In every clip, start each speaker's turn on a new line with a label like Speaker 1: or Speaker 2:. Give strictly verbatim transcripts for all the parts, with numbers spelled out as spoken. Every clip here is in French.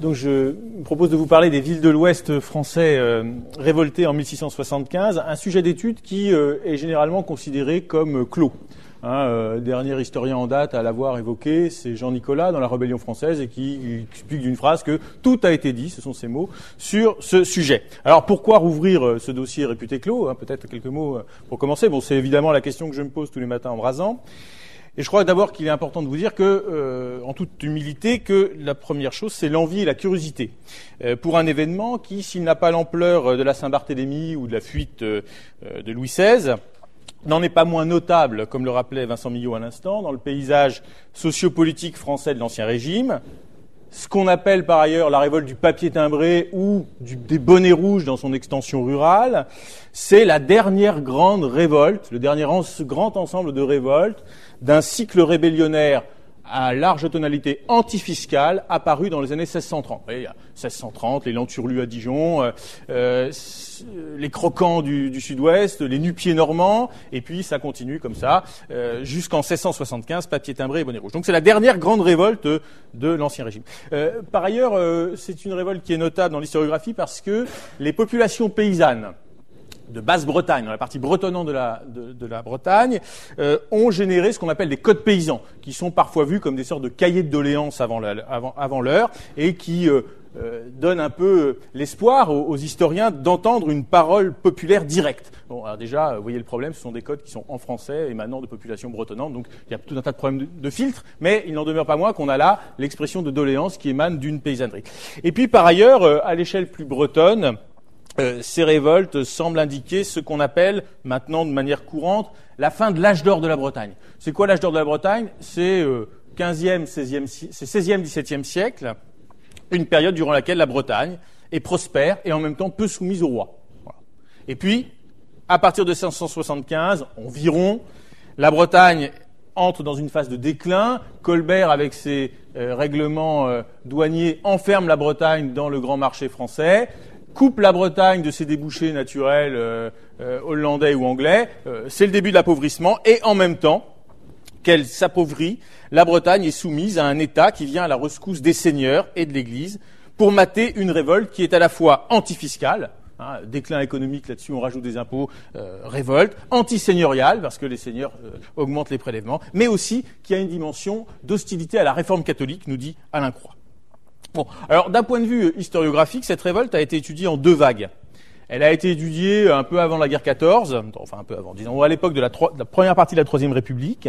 Speaker 1: Donc je me propose de vous parler des villes de l'Ouest français euh, révoltées en mille six cent soixante-quinze, un sujet d'étude qui euh, est généralement considéré comme clos. Hein, euh, dernier historien en date à l'avoir évoqué, c'est Jean Nicolas dans la Rébellion française et qui explique d'une phrase que tout a été dit, ce sont ses mots, sur ce sujet. Alors pourquoi rouvrir euh, ce dossier réputé clos, hein, peut-être quelques mots euh, pour commencer. Bon, c'est évidemment la question que je me pose tous les matins en me rasant. Et je crois d'abord qu'il est important de vous dire que, euh, en toute humilité, que la première chose, c'est l'envie et la curiosité euh, pour un événement qui, s'il n'a pas l'ampleur de la Saint-Barthélemy ou de la fuite euh, de Louis seize, n'en est pas moins notable, comme le rappelait Vincent Millot à l'instant, dans le paysage sociopolitique français de l'Ancien Régime. Ce qu'on appelle par ailleurs la révolte du papier timbré ou du, des bonnets rouges dans son extension rurale, c'est la dernière grande révolte, le dernier en, grand ensemble de révoltes d'un cycle rébellionnaire à large tonalité antifiscale apparu dans les années seize cent trente. Vous voyez, il y a seize cent trente, les Lanturlus à Dijon, euh, euh, les Croquants du, du Sud-Ouest, les Nu-Pieds normands, et puis ça continue comme ça euh, jusqu'en seize cent soixante-quinze, papier timbré et bonnet rouge. Donc c'est la dernière grande révolte de, de l'Ancien Régime. Euh, par ailleurs, euh, c'est une révolte qui est notable dans l'historiographie parce que les populations paysannes de Basse-Bretagne, dans la partie bretonnante de la, de, de la Bretagne, euh, ont généré ce qu'on appelle des codes paysans, qui sont parfois vus comme des sortes de cahiers de doléances avant, la, avant, avant l'heure, et qui euh, euh, donnent un peu l'espoir aux, aux historiens d'entendre une parole populaire directe. Bon, alors déjà, vous voyez le problème, ce sont des codes qui sont en français, émanant de populations bretonnantes, donc il y a tout un tas de problèmes de, de filtre, mais il n'en demeure pas moins qu'on a là l'expression de doléances qui émane d'une paysannerie. Et puis par ailleurs, euh, à l'échelle plus bretonne, Euh, ces révoltes semblent indiquer ce qu'on appelle maintenant de manière courante la fin de l'âge d'or de la Bretagne. C'est quoi l'âge d'or de la Bretagne ? C'est euh, quinzième, seizième, c'est seizième, dix-septième siècle, une période durant laquelle la Bretagne est prospère et en même temps peu soumise au roi. Voilà. Et puis, à partir de cinq cent soixante-quinze, environ, la Bretagne entre dans une phase de déclin. Colbert, avec ses euh, règlements euh, douaniers, enferme la Bretagne dans le grand marché français, coupe la Bretagne de ses débouchés naturels euh, euh, hollandais ou anglais, euh, c'est le début de l'appauvrissement, et en même temps qu'elle s'appauvrit, la Bretagne est soumise à un État qui vient à la rescousse des seigneurs et de l'Église pour mater une révolte qui est à la fois antifiscale, hein, déclin économique là-dessus, on rajoute des impôts, euh, révolte, antiseigneuriale, parce que les seigneurs euh, augmentent les prélèvements, mais aussi qui a une dimension d'hostilité à la réforme catholique, nous dit Alain Croix. Bon, alors d'un point de vue historiographique, cette révolte a été étudiée en deux vagues. Elle a été étudiée un peu avant la guerre quatorze, enfin un peu avant, disons à l'époque de la, tro- de la première partie de la Troisième République,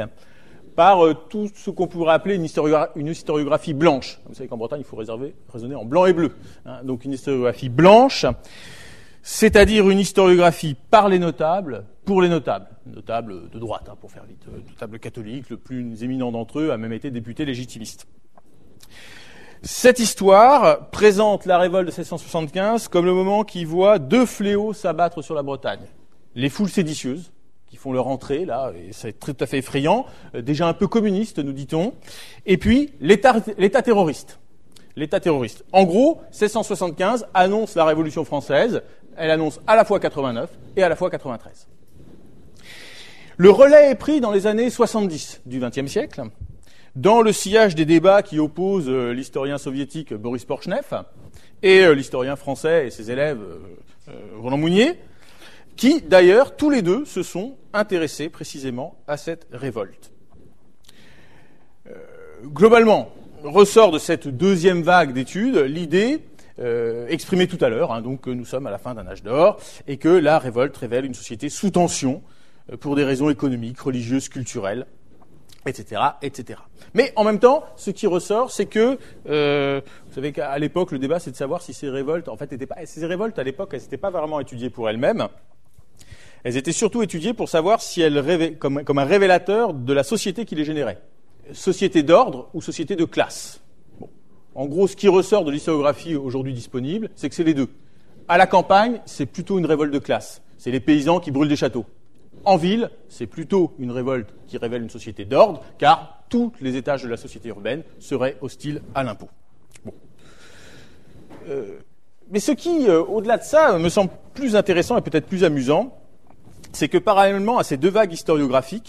Speaker 1: par euh, tout ce qu'on pourrait appeler une, historiogra- une historiographie blanche. Vous savez qu'en Bretagne, il faut réserver, raisonner en blanc et bleu. Hein, donc une historiographie blanche, c'est-à-dire une historiographie par les notables, pour les notables. Notables de droite, hein, pour faire vite. Notables catholiques, le plus éminent d'entre eux a même été député légitimiste. Cette histoire présente la révolte de seize cent soixante-quinze comme le moment qui voit deux fléaux s'abattre sur la Bretagne. Les foules séditieuses, qui font leur entrée, là, et c'est tout à fait effrayant, déjà un peu communiste, nous dit-on, et puis l'État, l'État terroriste. L'État terroriste. En gros, seize cent soixante-quinze annonce la Révolution française, elle annonce à la fois quatre-vingt-neuf et à la fois quatre-vingt-treize. Le relais est pris dans les années soixante-dix du vingtième siècle, dans le sillage des débats qui opposent euh, l'historien soviétique Boris Porchnev et euh, l'historien français et ses élèves euh, euh, Roland Mounier, qui d'ailleurs tous les deux se sont intéressés précisément à cette révolte. Euh, globalement, ressort de cette deuxième vague d'études l'idée euh, exprimée tout à l'heure, hein, donc que nous sommes à la fin d'un âge d'or et que la révolte révèle une société sous tension euh, pour des raisons économiques, religieuses, culturelles, et cetera, et cetera. Mais en même temps, ce qui ressort, c'est que, euh, vous savez qu'à l'époque, le débat, c'est de savoir si ces révoltes, en fait, n'étaient pas, ces révoltes, à l'époque, elles n'étaient pas vraiment étudiées pour elles-mêmes. Elles étaient surtout étudiées pour savoir si elles rêvaient, comme, comme un révélateur de la société qui les générait. Société d'ordre ou société de classe. Bon. En gros, ce qui ressort de l'historiographie aujourd'hui disponible, c'est que c'est les deux. À la campagne, c'est plutôt une révolte de classe. C'est les paysans qui brûlent des châteaux. En ville, c'est plutôt une révolte qui révèle une société d'ordre, car tous les étages de la société urbaine seraient hostiles à l'impôt. Bon. Euh, mais ce qui, euh, au-delà de ça, me semble plus intéressant et peut-être plus amusant, c'est que parallèlement à ces deux vagues historiographiques,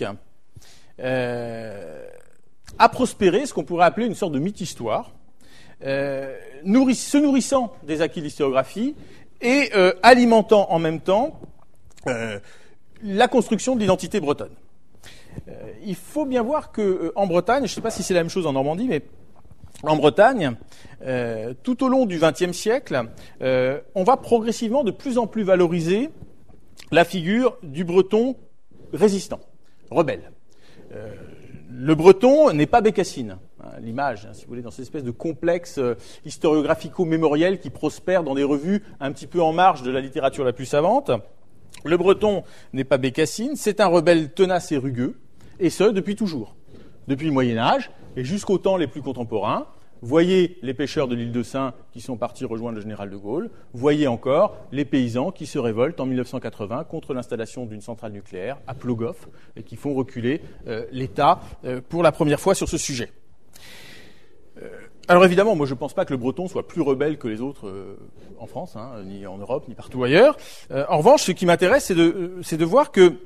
Speaker 1: euh, a prospéré ce qu'on pourrait appeler une sorte de mythe-histoire, euh, nourriss, se nourrissant des acquis de l'historiographie et euh, alimentant en même temps euh, la construction de l'identité bretonne. Euh, il faut bien voir que euh, en Bretagne, je ne sais pas si c'est la même chose en Normandie, mais en Bretagne, euh, tout au long du vingtième siècle, euh, on va progressivement de plus en plus valoriser la figure du breton résistant, rebelle. Euh, le breton n'est pas Bécassine, hein, l'image, hein, si vous voulez, dans cette espèce de complexe euh, historiographico-mémoriel qui prospère dans des revues un petit peu en marge de la littérature la plus savante. Le breton n'est pas Bécassine, c'est un rebelle tenace et rugueux, et ce, depuis toujours. Depuis le Moyen-Âge, et jusqu'aux temps les plus contemporains. Voyez les pêcheurs de l'île de Sein qui sont partis rejoindre le général de Gaulle. Voyez encore les paysans qui se révoltent en mille neuf cent quatre-vingts contre l'installation d'une centrale nucléaire à Plogoff et qui font reculer euh, l'État euh, pour la première fois sur ce sujet. Euh, alors évidemment, moi je ne pense pas que le breton soit plus rebelle que les autres euh, en France, hein, ni en Europe, ni partout ailleurs. Euh, en revanche, ce qui m'intéresse, c'est de, euh, c'est de voir que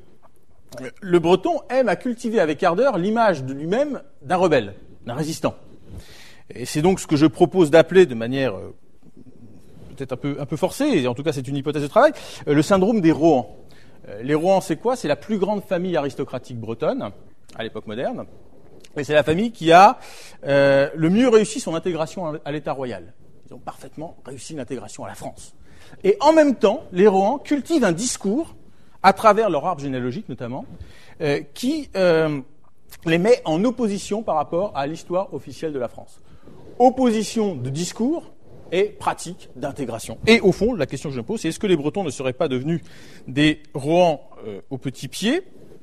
Speaker 1: le breton aime à cultiver avec ardeur l'image de lui-même d'un rebelle, d'un résistant. Et c'est donc ce que je propose d'appeler de manière euh, peut-être un peu, un peu forcée, et en tout cas c'est une hypothèse de travail, euh, le syndrome des Rohan. Euh, les Rohan, c'est quoi ? C'est la plus grande famille aristocratique bretonne, à l'époque moderne, et c'est la famille qui a euh, le mieux réussi son intégration à l'État royal. Ils ont parfaitement réussi l'intégration à la France. Et en même temps, les Rohan cultivent un discours, à travers leur arbre généalogique notamment, euh, qui euh, les met en opposition par rapport à l'histoire officielle de la France. Opposition de discours et pratique d'intégration. Et au fond, la question que je me pose, c'est est-ce que les Bretons ne seraient pas devenus des Rohan euh, au petit pied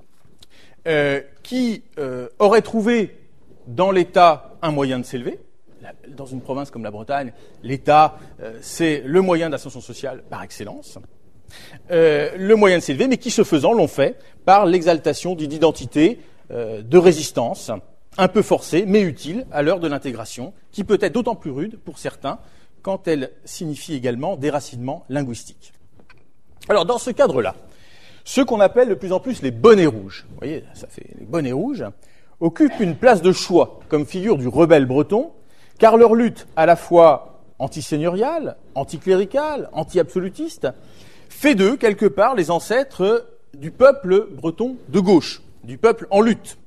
Speaker 1: euh, qui euh, auraient trouvé dans l'État un moyen de s'élever. Dans une province comme la Bretagne, l'État, euh, c'est le moyen d'ascension sociale par excellence. Euh, le moyen de s'élever, mais qui, ce faisant, l'ont fait par l'exaltation d'une identité euh, de résistance, un peu forcée, mais utile à l'heure de l'intégration, qui peut être d'autant plus rude pour certains quand elle signifie également déracinement linguistique. Alors, dans ce cadre-là, ceux qu'on appelle de plus en plus les bonnets rouges, vous voyez, ça fait les bonnets rouges, occupent une place de choix comme figure du rebelle breton, car leur lutte à la fois antiseigneuriale, anticléricale, anti-absolutiste, fait d'eux, quelque part, les ancêtres du peuple breton de gauche, du peuple en lutte.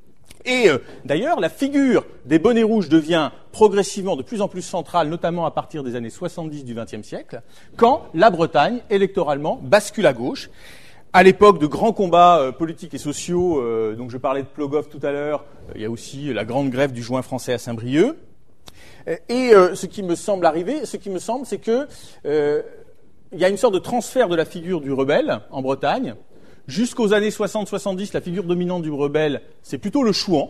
Speaker 1: Et euh, d'ailleurs, la figure des bonnets rouges devient progressivement de plus en plus centrale, notamment à partir des années soixante-dix du vingtième siècle, quand la Bretagne, électoralement, bascule à gauche. À l'époque de grands combats euh, politiques et sociaux, euh, donc je parlais de Plogoff tout à l'heure, euh, il y a aussi la grande grève du juin français à Saint-Brieuc. Et euh, ce qui me semble arriver, ce qui me semble, c'est que euh, il y a une sorte de transfert de la figure du rebelle en Bretagne. Jusqu'aux années soixante soixante-dix, la figure dominante du rebelle, c'est plutôt le Chouan,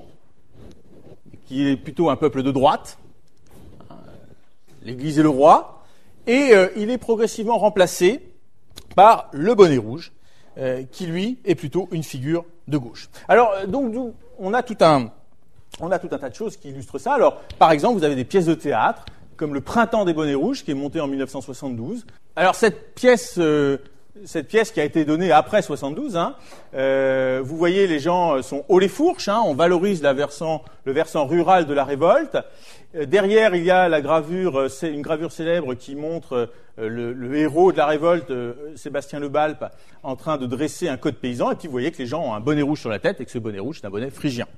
Speaker 1: qui est plutôt un peuple de droite, l'Église et le roi, et euh, il est progressivement remplacé par le bonnet rouge, euh, qui lui est plutôt une figure de gauche. Alors donc on a tout un on a tout un tas de choses qui illustrent ça. Alors par exemple, vous avez des pièces de théâtre comme le Printemps des bonnets rouges, qui est monté en mille neuf cent soixante-douze. Alors cette pièce euh, Cette pièce qui a été donnée après soixante-douze, hein, euh, vous voyez, les gens sont haut les fourches, hein, on valorise la versant, le versant rural de la révolte. Euh, derrière, il y a la gravure, c'est une gravure célèbre qui montre euh, le, le héros de la révolte, euh, Sébastien Le Balpe, en train de dresser un code paysan. Et puis vous voyez que les gens ont un bonnet rouge sur la tête et que ce bonnet rouge, c'est un bonnet phrygien.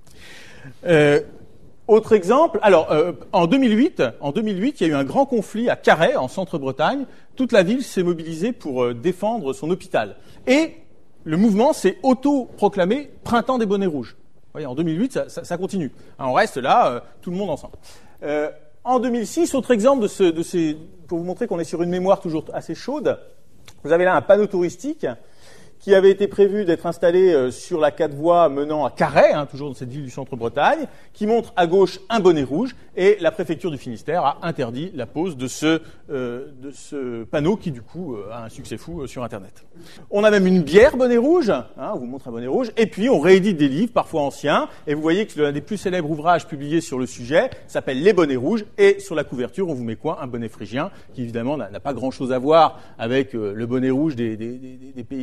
Speaker 1: Euh, Autre exemple, alors euh, en deux mille huit, en deux mille huit, il y a eu un grand conflit à Carhaix, en Centre-Bretagne. Toute la ville s'est mobilisée pour euh, défendre son hôpital. Et le mouvement s'est auto-proclamé Printemps des bonnets rouges. Vous voyez, en deux mille huit, ça, ça, ça continue. Hein, on reste là, euh, tout le monde ensemble. Euh, en deux mille six, autre exemple de, ce, de ces, pour vous montrer qu'on est sur une mémoire toujours assez chaude, vous avez là un panneau touristique qui avait été prévu d'être installé euh, sur la quatre voies menant à Carhaix, hein, toujours dans cette ville du centre-Bretagne, qui montre à gauche un bonnet rouge, et la préfecture du Finistère a interdit la pose de ce, euh, de ce panneau qui, du coup, euh, a un succès fou euh, sur Internet. On a même une bière bonnet rouge, hein, on vous montre un bonnet rouge, et puis on réédite des livres, parfois anciens, et vous voyez que l'un des plus célèbres ouvrages publiés sur le sujet s'appelle Les bonnets rouges, et sur la couverture, on vous met quoi ? Un bonnet phrygien, qui évidemment n'a, n'a pas grand-chose à voir avec euh, le bonnet rouge des, des, des, des paysans, des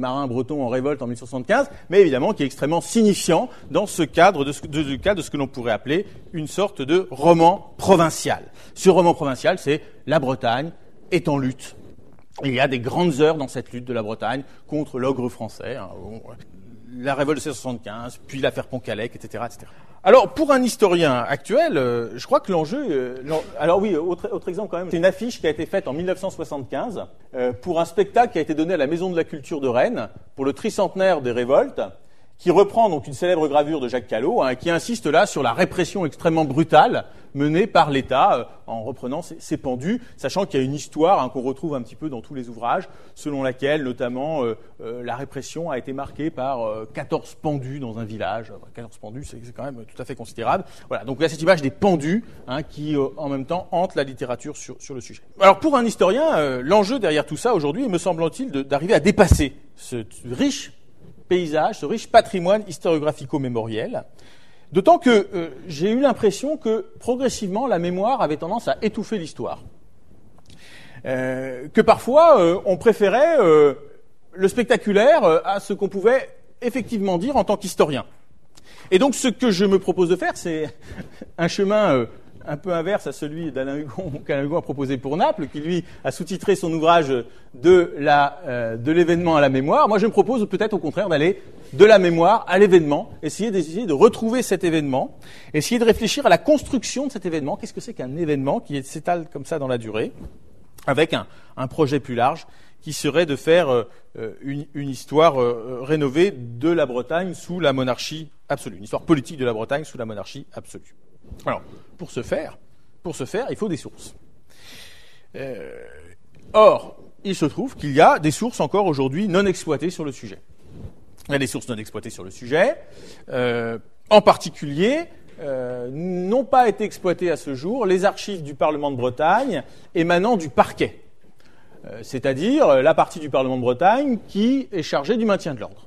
Speaker 1: marins bretons en révolte en mille huit cent soixante-quinze, mais évidemment qui est extrêmement signifiant dans ce cadre de ce, de, de, de ce que l'on pourrait appeler une sorte de roman provincial. Ce roman provincial, c'est la Bretagne est en lutte. Il y a des grandes heures dans cette lutte de la Bretagne contre l'ogre français, hein, la révolte de mille sept cent soixante-quinze, puis l'affaire Pont-Calec, et cetera, et cetera. Alors, pour un historien actuel, euh, je crois que l'enjeu... Euh, alors oui, autre, autre exemple quand même, c'est une affiche qui a été faite en mille neuf cent soixante-quinze euh, pour un spectacle qui a été donné à la Maison de la Culture de Rennes pour le tricentenaire des révoltes, qui reprend donc une célèbre gravure de Jacques Callot, hein, qui insiste là sur la répression extrêmement brutale menée par l'État euh, en reprenant ces, ces pendus, sachant qu'il y a une histoire hein, qu'on retrouve un petit peu dans tous les ouvrages, selon laquelle notamment euh, euh, la répression a été marquée par euh, quatorze pendus dans un village. quatorze pendus, c'est, c'est quand même tout à fait considérable. Voilà, donc il y a cette image des pendus hein, qui, euh, en même temps, hante la littérature sur, sur le sujet. Alors pour un historien, euh, l'enjeu derrière tout ça aujourd'hui, me semble-t-il, de, d'arriver à dépasser ce riche paysage, ce riche patrimoine historiographico-mémoriel, d'autant que euh, j'ai eu l'impression que progressivement la mémoire avait tendance à étouffer l'histoire, euh, que parfois euh, on préférait euh, le spectaculaire euh, à ce qu'on pouvait effectivement dire en tant qu'historien. Et donc ce que je me propose de faire, c'est un chemin euh, un peu inverse à celui d'Alain Hugon, qu'Alain Hugon a proposé pour Naples, qui lui a sous-titré son ouvrage de, la, euh, de l'événement à la mémoire. Moi, je me propose peut-être au contraire d'aller de la mémoire à l'événement, essayer d'essayer de retrouver cet événement, essayer de réfléchir à la construction de cet événement. Qu'est-ce que c'est qu'un événement qui s'étale comme ça dans la durée, avec un, un projet plus large qui serait de faire euh, une, une histoire euh, rénovée de la Bretagne sous la monarchie absolue, une histoire politique de la Bretagne sous la monarchie absolue. Alors, pour ce faire, pour ce faire, il faut des sources. Euh, or, il se trouve qu'il y a des sources encore aujourd'hui non exploitées sur le sujet. Il y a des sources non exploitées sur le sujet, euh, en particulier, euh, n'ont pas été exploitées à ce jour les archives du Parlement de Bretagne émanant du parquet, euh, c'est-à-dire la partie du Parlement de Bretagne qui est chargée du maintien de l'ordre.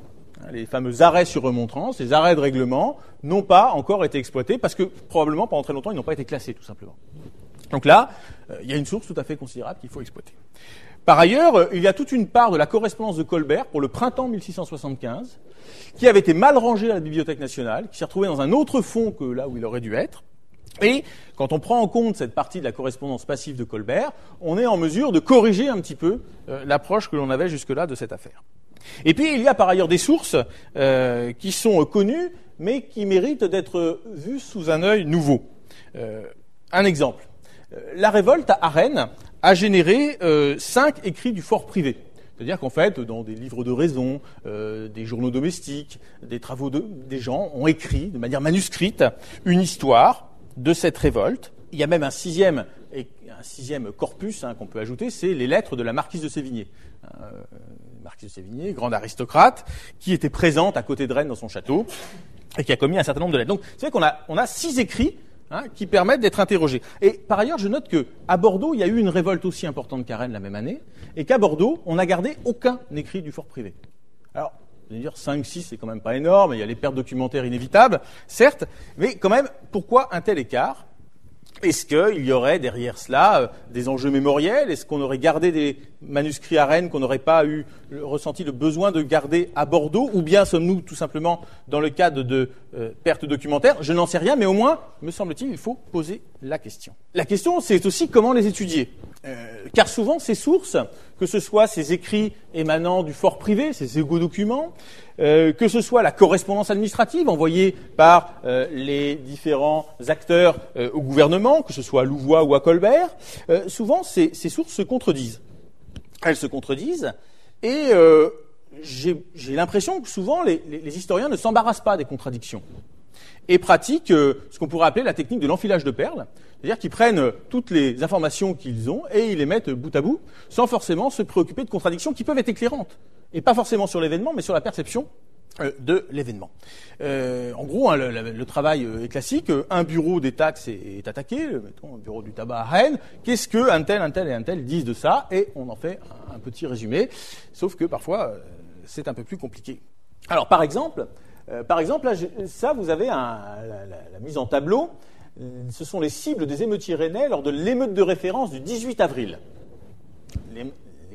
Speaker 1: Les fameux arrêts sur remontrance, les arrêts de règlement, n'ont pas encore été exploités parce que probablement pendant très longtemps ils n'ont pas été classés tout simplement. Donc là, euh, il y a une source tout à fait considérable qu'il faut exploiter. Par ailleurs, euh, il y a toute une part de la correspondance de Colbert pour le printemps mille six cent soixante-quinze qui avait été mal rangée à la Bibliothèque nationale, qui s'est retrouvée dans un autre fond que là où il aurait dû être. Et quand on prend en compte cette partie de la correspondance passive de Colbert, on est en mesure de corriger un petit peu euh, l'approche que l'on avait jusque-là de cette affaire. Et puis, il y a par ailleurs des sources euh, qui sont connues, mais qui méritent d'être vues sous un œil nouveau. Euh, un exemple. La révolte à Rennes a généré euh, cinq écrits du fort privé. C'est-à-dire qu'en fait, dans des livres de raison, euh, des journaux domestiques, des travaux de, des gens ont écrit de manière manuscrite une histoire de cette révolte. Il y a même un sixième, un sixième corpus hein, qu'on peut ajouter, c'est les lettres de la marquise de Sévigné. Euh, marquise de Sévigné, grande aristocrate, qui était présente à côté de Rennes dans son château et qui a commis un certain nombre de lettres. Donc, c'est vrai qu'on a, on a six écrits hein, qui permettent d'être interrogés. Et par ailleurs, je note que à Bordeaux, il y a eu une révolte aussi importante qu'à Rennes la même année, et qu'à Bordeaux, on n'a gardé aucun écrit du fort privé. Alors, je vais dire cinq, six, c'est quand même pas énorme, il y a les pertes documentaires inévitables, certes, mais quand même, pourquoi un tel écart ? Est-ce qu'il y aurait derrière cela euh, des enjeux mémoriels ? Est-ce qu'on aurait gardé des manuscrits à Rennes qu'on n'aurait pas eu le, ressenti le besoin de garder à Bordeaux ? Ou bien sommes-nous tout simplement dans le cadre de euh, pertes documentaires ? Je n'en sais rien, mais au moins, me semble-t-il, il faut poser la question. La question, c'est aussi comment les étudier. Euh, car souvent, ces sources, que ce soit ces écrits émanant du fort privé, ces égo-documents, euh, que ce soit la correspondance administrative envoyée par euh, les différents acteurs euh, au gouvernement, que ce soit à Louvois ou à Colbert, euh, souvent ces, ces sources se contredisent. Elles se contredisent et euh, j'ai, j'ai l'impression que souvent les, les, les historiens ne s'embarrassent pas des contradictions et pratiquent euh, ce qu'on pourrait appeler la technique de l'enfilage de perles, c'est-à-dire qu'ils prennent toutes les informations qu'ils ont et ils les mettent bout à bout, sans forcément se préoccuper de contradictions qui peuvent être éclairantes, et pas forcément sur l'événement, mais sur la perception euh, de l'événement. Euh, en gros, hein, le, le, le travail est classique, un bureau des taxes est, est attaqué, mettons un bureau du tabac à Rennes, qu'est-ce que un tel, un tel et un tel disent de ça, et on en fait un, un petit résumé, sauf que parfois, euh, c'est un peu plus compliqué. Alors, par exemple, euh, par exemple là, ça, vous avez un, la, la, la mise en tableau. Ce sont les cibles des émeutiers rennais lors de l'émeute de référence du dix-huit avril. Les, les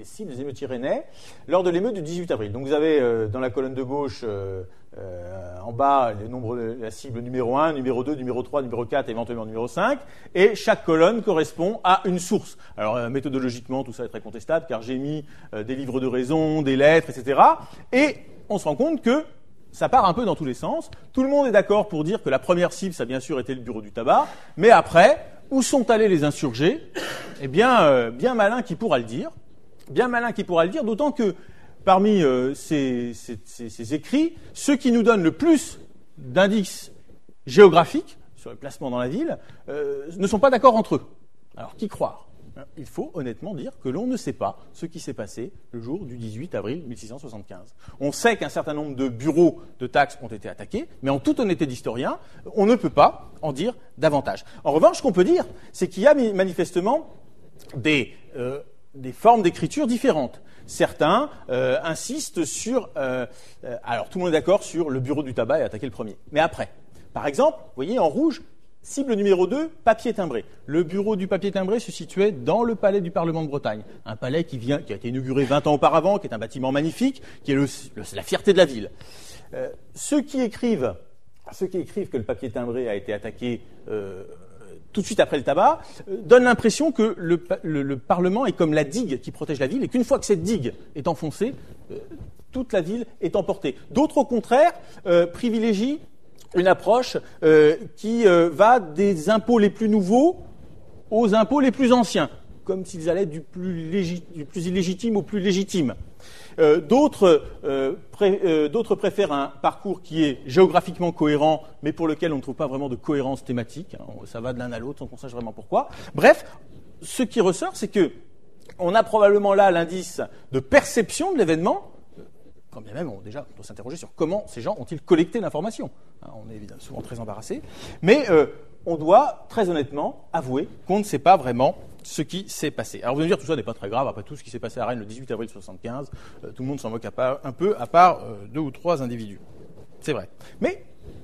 Speaker 1: cibles des émeutiers rennais lors de l'émeute du dix-huit avril. Donc vous avez euh, dans la colonne de gauche, euh, euh, en bas, les nombres de la cible numéro un, numéro deux, numéro trois, numéro quatre, éventuellement numéro cinq, et chaque colonne correspond à une source. Alors euh, méthodologiquement, tout ça est très contestable, car j'ai mis euh, des livres de raison, des lettres, et cetera. Et on se rend compte que ça part un peu dans tous les sens. Tout le monde est d'accord pour dire que la première cible, ça a bien sûr été le bureau du tabac, mais après, où sont allés les insurgés? Eh bien, euh, bien malin qui pourra le dire. Bien malin qui pourra le dire, d'autant que parmi euh, ces, ces, ces, ces écrits, ceux qui nous donnent le plus d'indices géographiques sur le placement dans la ville euh, ne sont pas d'accord entre eux. Alors, qui croire? Il faut honnêtement dire que l'on ne sait pas ce qui s'est passé le jour du dix-huit avril mille six cent soixante-quinze. On sait qu'un certain nombre de bureaux de taxes ont été attaqués, mais en toute honnêteté d'historien, on ne peut pas en dire davantage. En revanche, ce qu'on peut dire, c'est qu'il y a manifestement des, euh, des formes d'écriture différentes. Certains euh, insistent sur... Euh, euh, alors, tout le monde est d'accord sur le bureau du tabac est attaqué le premier. Mais après, par exemple, vous voyez en rouge, cible numéro deux, papier timbré. Le bureau du papier timbré se situait dans le palais du Parlement de Bretagne. Un palais qui, vient, qui a été inauguré vingt ans auparavant, qui est un bâtiment magnifique, qui est le, le, la fierté de la ville. Euh, ceux, qui écrivent, ceux qui écrivent que le papier timbré a été attaqué euh, tout de suite après le tabac euh, donnent l'impression que le, le, le Parlement est comme la digue qui protège la ville et qu'une fois que cette digue est enfoncée, euh, toute la ville est emportée. D'autres, au contraire, euh, privilégient une approche euh, qui euh, va des impôts les plus nouveaux aux impôts les plus anciens, comme s'ils allaient du plus, légit- du plus illégitime au plus légitime. Euh, d'autres, euh, pré- euh, d'autres préfèrent un parcours qui est géographiquement cohérent, mais pour lequel on ne trouve pas vraiment de cohérence thématique. Hein, ça va de l'un à l'autre sans qu'on sache vraiment pourquoi. Bref, ce qui ressort, c'est que on a probablement là l'indice de perception de l'événement. Quand bien même, on, déjà, on doit s'interroger sur comment ces gens ont-ils collecté l'information. Hein, on est évidemment souvent très embarrassé. Mais euh, on doit, très honnêtement, avouer qu'on ne sait pas vraiment ce qui s'est passé. Alors vous allez me dire, tout ça n'est pas très grave. Après tout ce qui s'est passé à Rennes le dix-huit avril soixante-quinze, euh, tout le monde s'en moque à part, un peu, à part euh, deux ou trois individus. C'est vrai. Mais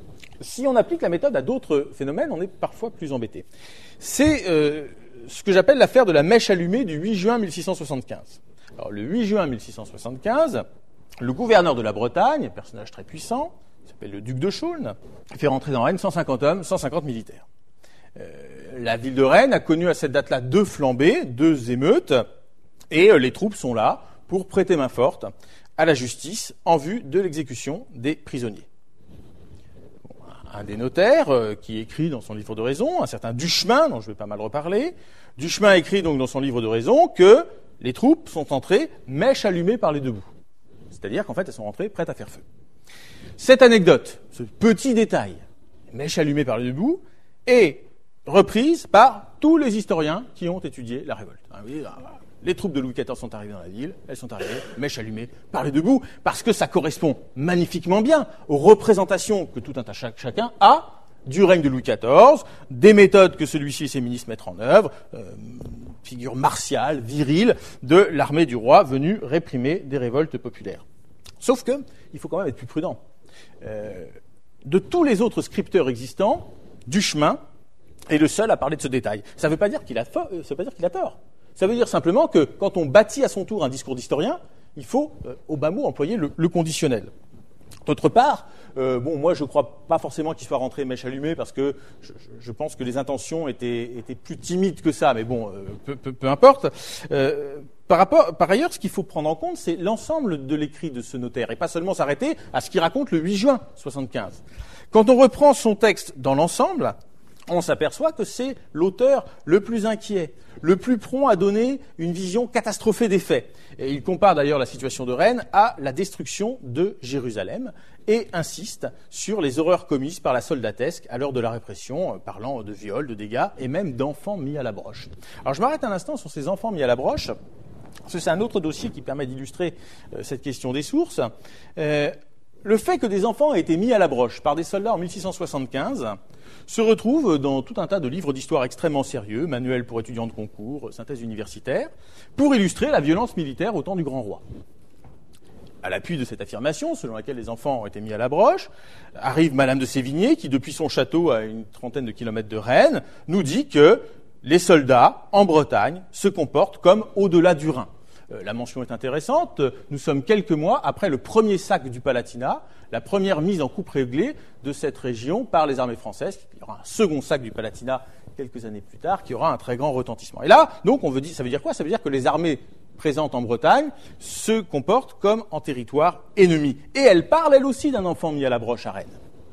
Speaker 1: si on applique la méthode à d'autres phénomènes, on est parfois plus embêté. C'est euh, ce que j'appelle l'affaire de la mèche allumée du huit juin mille six cent soixante-quinze. Alors le huit juin mille six cent soixante-quinze... le gouverneur de la Bretagne, un personnage très puissant, qui s'appelle le duc de Chaulnes, fait rentrer dans Rennes cent cinquante hommes, cent cinquante militaires. Euh, la ville de Rennes a connu à cette date-là deux flambées, deux émeutes, et euh, les troupes sont là pour prêter main forte à la justice en vue de l'exécution des prisonniers. Bon, un des notaires euh, qui écrit dans son livre de raison, un certain Duchemin, dont je vais pas mal reparler, Duchemin écrit donc dans son livre de raison que les troupes sont entrées mèche allumée par les deux bouts. C'est-à-dire qu'en fait, elles sont rentrées prêtes à faire feu. Cette anecdote, ce petit détail, mèche allumée par les deux bouts, est reprise par tous les historiens qui ont étudié la révolte. Ah oui, les troupes de Louis quatorze sont arrivées dans la ville, elles sont arrivées, mèche allumée par les deux bouts, parce que ça correspond magnifiquement bien aux représentations que tout un tas chacun a du règne de Louis quatorze, des méthodes que celui-ci et ses ministres mettent en œuvre, euh, figure martiale, virile, de l'armée du roi venue réprimer des révoltes populaires. Sauf que, il faut quand même être plus prudent. Euh, de tous les autres scripteurs existants, Duchemin est le seul à parler de ce détail. Ça ne veut pas dire qu'il a, fo- ça veut pas dire qu'il a tort. Ça veut dire simplement que quand on bâtit à son tour un discours d'historien, il faut, euh, au bas mot, employer le, le conditionnel. D'autre part, euh, bon, moi je ne crois pas forcément qu'il soit rentré mèche allumée parce que je, je pense que les intentions étaient, étaient plus timides que ça, mais bon, euh, peu, peu, peu importe. Euh, par, rapport, par ailleurs, ce qu'il faut prendre en compte, c'est l'ensemble de l'écrit de ce notaire, et pas seulement s'arrêter à ce qu'il raconte le huit juin soixante-quinze. Quand on reprend son texte dans l'ensemble, on s'aperçoit que c'est l'auteur le plus inquiet, le plus prompt à donner une vision catastrophée des faits. Et il compare d'ailleurs la situation de Rennes à la destruction de Jérusalem et insiste sur les horreurs commises par la soldatesque à l'heure de la répression, parlant de viols, de dégâts et même d'enfants mis à la broche. Alors je m'arrête un instant sur ces enfants mis à la broche, parce que c'est un autre dossier qui permet d'illustrer euh, cette question des sources. Euh, le fait que des enfants aient été mis à la broche par des soldats en mille six cent soixante-quinze se retrouve dans tout un tas de livres d'histoire extrêmement sérieux, manuels pour étudiants de concours, synthèses universitaires, pour illustrer la violence militaire au temps du Grand Roi. À l'appui de cette affirmation, selon laquelle les enfants ont été mis à la broche, arrive Madame de Sévigné, qui depuis son château à une trentaine de kilomètres de Rennes, nous dit que les soldats, en Bretagne, se comportent comme au-delà du Rhin. Euh, la mention est intéressante. Nous sommes quelques mois après le premier sac du Palatinat, la première mise en coupe réglée de cette région par les armées françaises. Il y aura un second sac du Palatinat quelques années plus tard qui aura un très grand retentissement. Et là, donc, on veut dire, ça veut dire quoi? Ça veut dire que les armées présentes en Bretagne se comportent comme en territoire ennemi. Et elles parlent, elles aussi, d'un enfant mis à la broche à Rennes.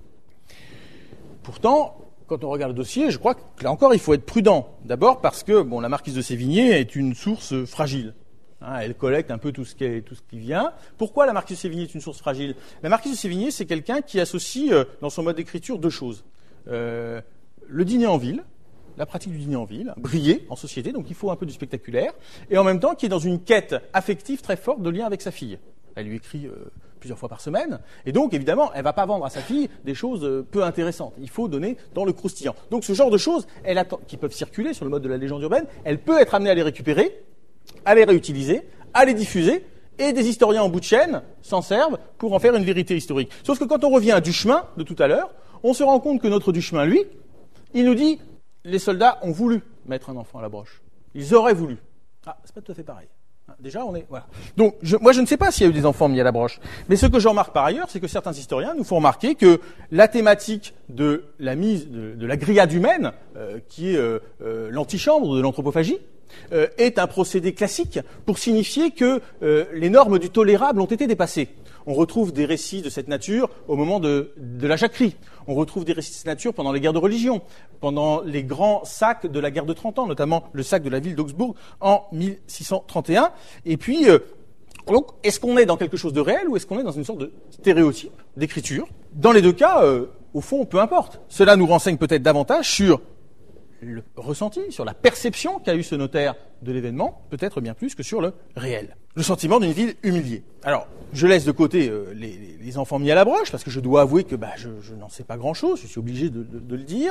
Speaker 1: Pourtant, quand on regarde le dossier, je crois que là encore, il faut être prudent. D'abord parce que bon, la marquise de Sévigné est une source fragile. Hein, elle collecte un peu tout ce, qui est, tout ce qui vient. Pourquoi la marquise de Sévigné est une source fragile? La marquise de Sévigné, c'est quelqu'un qui associe euh, dans son mode d'écriture deux choses. Euh, le dîner en ville, la pratique du dîner en ville, briller en société, donc il faut un peu du spectaculaire, et en même temps qui est dans une quête affective très forte de lien avec sa fille. Elle lui écrit euh, plusieurs fois par semaine, et donc évidemment, elle ne va pas vendre à sa fille des choses euh, peu intéressantes. Il faut donner dans le croustillant. Donc ce genre de choses, elle attend, qui peuvent circuler sur le mode de la légende urbaine, elle peut être amenée à les récupérer, à les réutiliser, à les diffuser, et des historiens en bout de chaîne s'en servent pour en faire une vérité historique. Sauf que quand on revient à Duchemin, de tout à l'heure, on se rend compte que notre Duchemin, lui, il nous dit les soldats ont voulu mettre un enfant à la broche. Ils auraient voulu. Ah, c'est pas tout à fait pareil. Déjà, on est voilà. Donc, je, moi, je ne sais pas s'il y a eu des enfants mis à la broche, mais ce que j'en remarque par ailleurs, c'est que certains historiens nous font remarquer que la thématique de la mise de, de la grillade humaine, euh, qui est euh, euh, l'antichambre de l'anthropophagie, euh, est un procédé classique pour signifier que euh, les normes du tolérable ont été dépassées. On retrouve des récits de cette nature au moment de, de la jacquerie. On retrouve des récits de cette nature pendant les guerres de religion, pendant les grands sacs de la guerre de Trente Ans, notamment le sac de la ville d'Augsbourg en mille six cent trente et un. Et puis, euh, donc, est-ce qu'on est dans quelque chose de réel ou est-ce qu'on est dans une sorte de stéréotype d'écriture? Dans les deux cas, euh, au fond, peu importe. Cela nous renseigne peut-être davantage sur le ressenti, sur la perception qu'a eu ce notaire de l'événement, peut-être bien plus que sur le réel. Le sentiment d'une ville humiliée. Alors, je laisse de côté euh, les, les enfants mis à la broche, parce que je dois avouer que bah, je, je n'en sais pas grand-chose, je suis obligé de, de, de le dire.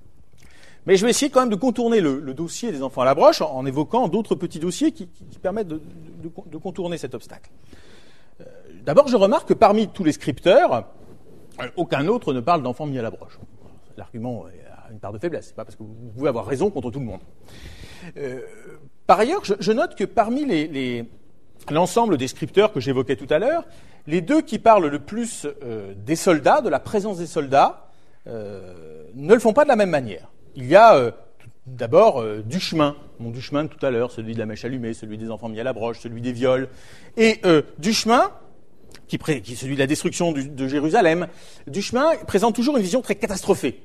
Speaker 1: Mais je vais essayer quand même de contourner le, le dossier des enfants à la broche en, en évoquant d'autres petits dossiers qui, qui, qui permettent de, de, de, de contourner cet obstacle. Euh, d'abord, je remarque que parmi tous les scripteurs, euh, aucun autre ne parle d'enfants mis à la broche. L'argument est une part de faiblesse, c'est pas parce que vous pouvez avoir raison contre tout le monde. Euh, par ailleurs, je, je note que parmi les, les, l'ensemble des scripteurs que j'évoquais tout à l'heure, les deux qui parlent le plus euh, des soldats, de la présence des soldats, euh, ne le font pas de la même manière. Il y a euh, d'abord euh, Duchemin, mon Duchemin de tout à l'heure, celui de la mèche allumée, celui des enfants mis à la broche, celui des viols, et euh, Duchemin, qui, pré- qui est celui de la destruction du, de Jérusalem, Duchemin présente toujours une vision très catastrophée.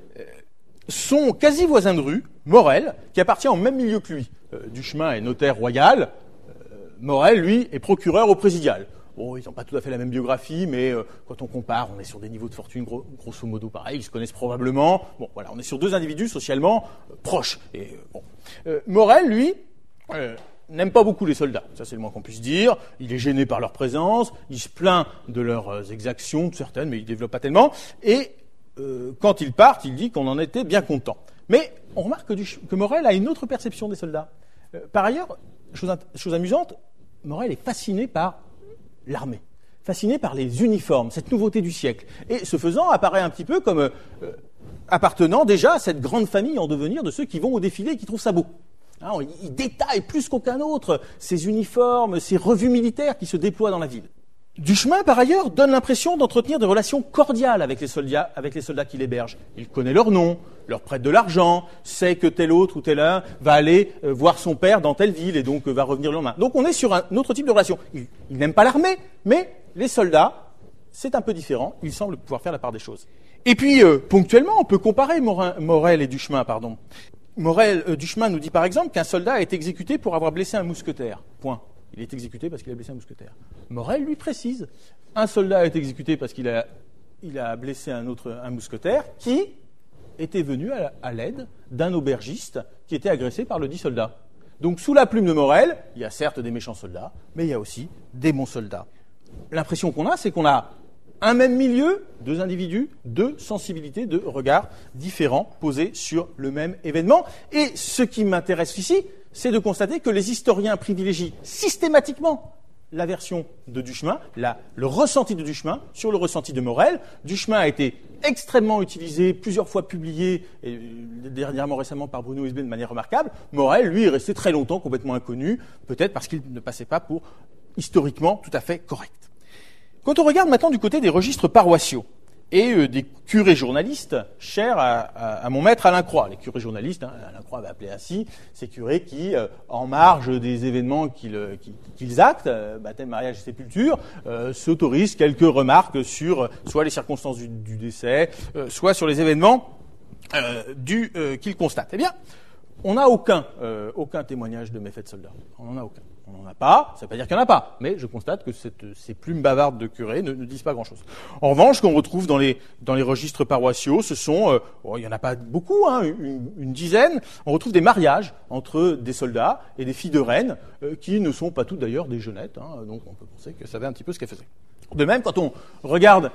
Speaker 1: Son quasi voisin de rue, Morel, qui appartient au même milieu que lui. Euh, Duchemin est notaire royal, euh, Morel, lui, est procureur au présidial. Bon, ils n'ont pas tout à fait la même biographie, mais euh, quand on compare, on est sur des niveaux de fortune gros, grosso modo pareil, ils se connaissent probablement. Bon, voilà, on est sur deux individus socialement euh, proches. Et, euh, bon. euh, Morel, lui, euh, n'aime pas beaucoup les soldats, ça c'est le moins qu'on puisse dire. Il est gêné par leur présence, il se plaint de leurs exactions, certaines, mais il ne développe pas tellement. Et Euh, quand ils partent, il dit qu'on en était bien content. Mais on remarque que, du, que Morel a une autre perception des soldats. Euh, par ailleurs, chose, chose amusante, Morel est fasciné par l'armée, fasciné par les uniformes, cette nouveauté du siècle. Et ce faisant, apparaît un petit peu comme euh, appartenant déjà à cette grande famille en devenir de ceux qui vont au défilé et qui trouvent ça beau. Hein, il, il détaille plus qu'aucun autre ces uniformes, ces revues militaires qui se déploient dans la ville. Duchemin, par ailleurs, donne l'impression d'entretenir des relations cordiales avec les soldats, avec les soldats qu'il héberge. Il connaît leurs noms, leur prête de l'argent, sait que tel autre ou tel un va aller euh, voir son père dans telle ville et donc euh, va revenir le lendemain. Donc on est sur un autre type de relation. Il, il n'aime pas l'armée, mais les soldats, c'est un peu différent. Il semble pouvoir faire la part des choses. Et puis, euh, ponctuellement, on peut comparer Morin, Morel et Duchemin, pardon. Morel, euh, Duchemin nous dit par exemple qu'un soldat a été exécuté pour avoir blessé un mousquetaire. Point. Il est exécuté parce qu'il a blessé un mousquetaire. Morel lui précise, un soldat a été exécuté parce qu'il a, il a blessé un autre, un mousquetaire qui était venu à, à l'aide d'un aubergiste qui était agressé par le dit soldat. Donc sous la plume de Morel, il y a certes des méchants soldats, mais il y a aussi des bons soldats. L'impression qu'on a, c'est qu'on a un même milieu, deux individus, deux sensibilités, deux regards différents posés sur le même événement. Et ce qui m'intéresse ici, c'est de constater que les historiens privilégient systématiquement la version de Duchemin, la, le ressenti de Duchemin sur le ressenti de Morel. Duchemin a été extrêmement utilisé, plusieurs fois publié, et dernièrement récemment par Bruno Isbé de manière remarquable. Morel, lui, est resté très longtemps complètement inconnu, peut-être parce qu'il ne passait pas pour historiquement tout à fait correct. Quand on regarde maintenant du côté des registres paroissiaux, et euh, des curés journalistes chers à, à, à mon maître Alain Croix. Les curés journalistes, hein, Alain Croix va appeler ainsi, ces curés qui, euh, en marge des événements qu'ils, euh, qu'ils actent, euh, baptême, mariage et sépulture, euh, s'autorisent quelques remarques sur euh, soit les circonstances du, du décès, euh, soit sur les événements euh, du, euh, qu'ils constatent. Eh bien, on n'a aucun, euh, aucun témoignage de méfaits de soldats. On n'en a aucun. On n'en a pas, ça ne veut pas dire qu'il n'y en a pas, mais je constate que cette, ces plumes bavardes de curés ne, ne disent pas grand-chose. En revanche, ce qu'on retrouve dans les, dans les registres paroissiaux, ce sont, euh, oh, il n'y en a pas beaucoup, hein, une, une dizaine, on retrouve des mariages entre des soldats et des filles de reines, euh, qui ne sont pas toutes d'ailleurs des jeunettes, hein, donc on peut penser qu'elles savaient un petit peu ce qu'elles faisaient. De même, quand on regarde...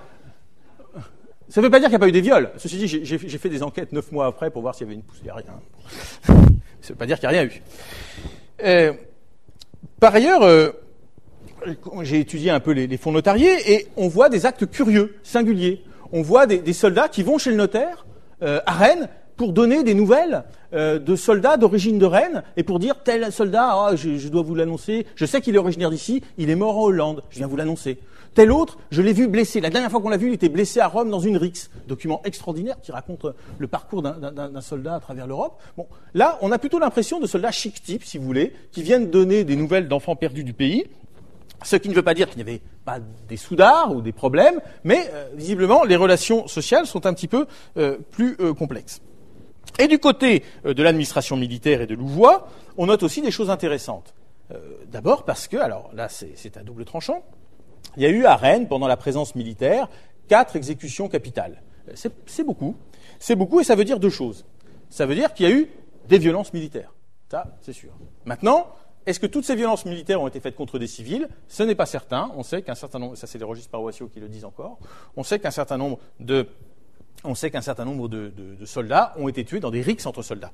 Speaker 1: Ça ne veut pas dire qu'il n'y a pas eu des viols. Ceci dit, j'ai, j'ai fait des enquêtes neuf mois après pour voir s'il y avait une pousse. Il n'y a rien. Ça ne veut pas dire qu'il n'y a rien eu. Euh, Par ailleurs, euh, j'ai étudié un peu les, les fonds notariés et on voit des actes curieux, singuliers. On voit des, des soldats qui vont chez le notaire euh, à Rennes pour donner des nouvelles euh, de soldats d'origine de Rennes et pour dire tel soldat, oh, je, je dois vous l'annoncer, je sais qu'il est originaire d'ici, il est mort en Hollande, je viens vous l'annoncer. Tel autre, je l'ai vu blessé. La dernière fois qu'on l'a vu, il était blessé à Rome dans une rixe. Document extraordinaire qui raconte le parcours d'un, d'un, d'un soldat à travers l'Europe. Bon, là, on a plutôt l'impression de soldats chic types, si vous voulez, qui viennent donner des nouvelles d'enfants perdus du pays. Ce qui ne veut pas dire qu'il n'y avait pas des soudards ou des problèmes, mais euh, visiblement, les relations sociales sont un petit peu euh, plus euh, complexes. Et du côté euh, de l'administration militaire et de Louvois, on note aussi des choses intéressantes. Euh, d'abord parce que, alors là, c'est, c'est à double tranchant, il y a eu à Rennes, pendant la présence militaire, quatre exécutions capitales. C'est, c'est beaucoup. C'est beaucoup et ça veut dire deux choses. Ça veut dire qu'il y a eu des violences militaires. Ça, c'est sûr. Maintenant, est-ce que toutes ces violences militaires ont été faites contre des civils ? Ce n'est pas certain. On sait qu'un certain nombre, ça c'est les registres paroissiaux qui le disent encore, on sait qu'un certain nombre de, on sait qu'un certain nombre de, de, de soldats ont été tués dans des rixes entre soldats.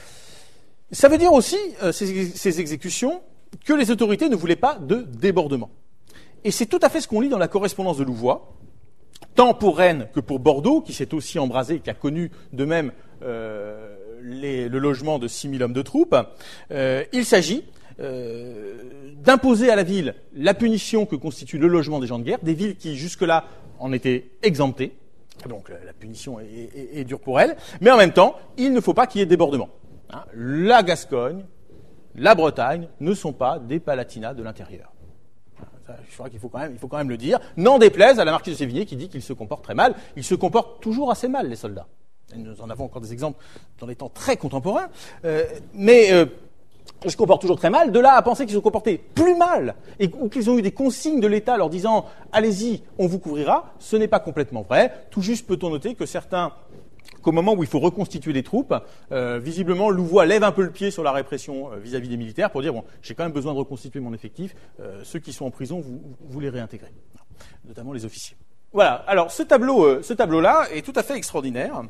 Speaker 1: Ça veut dire aussi, euh, ces, ces exécutions, que les autorités ne voulaient pas de débordement. Et c'est tout à fait ce qu'on lit dans la correspondance de Louvois, tant pour Rennes que pour Bordeaux, qui s'est aussi embrasé, qui a connu de même euh, les, le logement de six mille hommes de troupes. Euh, il s'agit euh, d'imposer à la ville la punition que constitue le logement des gens de guerre, des villes qui jusque-là en étaient exemptées. Donc la punition est, est, est dure pour elles, mais en même temps, il ne faut pas qu'il y ait débordement. Hein, la Gascogne, la Bretagne ne sont pas des palatinats de l'intérieur. Je crois qu'il faut quand même, il faut quand même le dire. N'en déplaise à la marquise de Sévigné qui dit qu'ils se comportent très mal. Ils se comportent toujours assez mal, les soldats. Et nous en avons encore des exemples dans les temps très contemporains. Euh, mais euh, ils se comportent toujours très mal. De là à penser qu'ils se comportaient plus mal et ou qu'ils ont eu des consignes de l'État leur disant « allez-y, on vous couvrira », ce n'est pas complètement vrai. Tout juste peut-on noter que certains... qu'au moment où il faut reconstituer les troupes, euh, visiblement, Louvois lève un peu le pied sur la répression euh, vis-à-vis des militaires pour dire, bon, j'ai quand même besoin de reconstituer mon effectif, euh, ceux qui sont en prison, vous, vous les réintégrez, notamment les officiers. Voilà, alors ce tableau, euh, ce tableau-là est tout à fait extraordinaire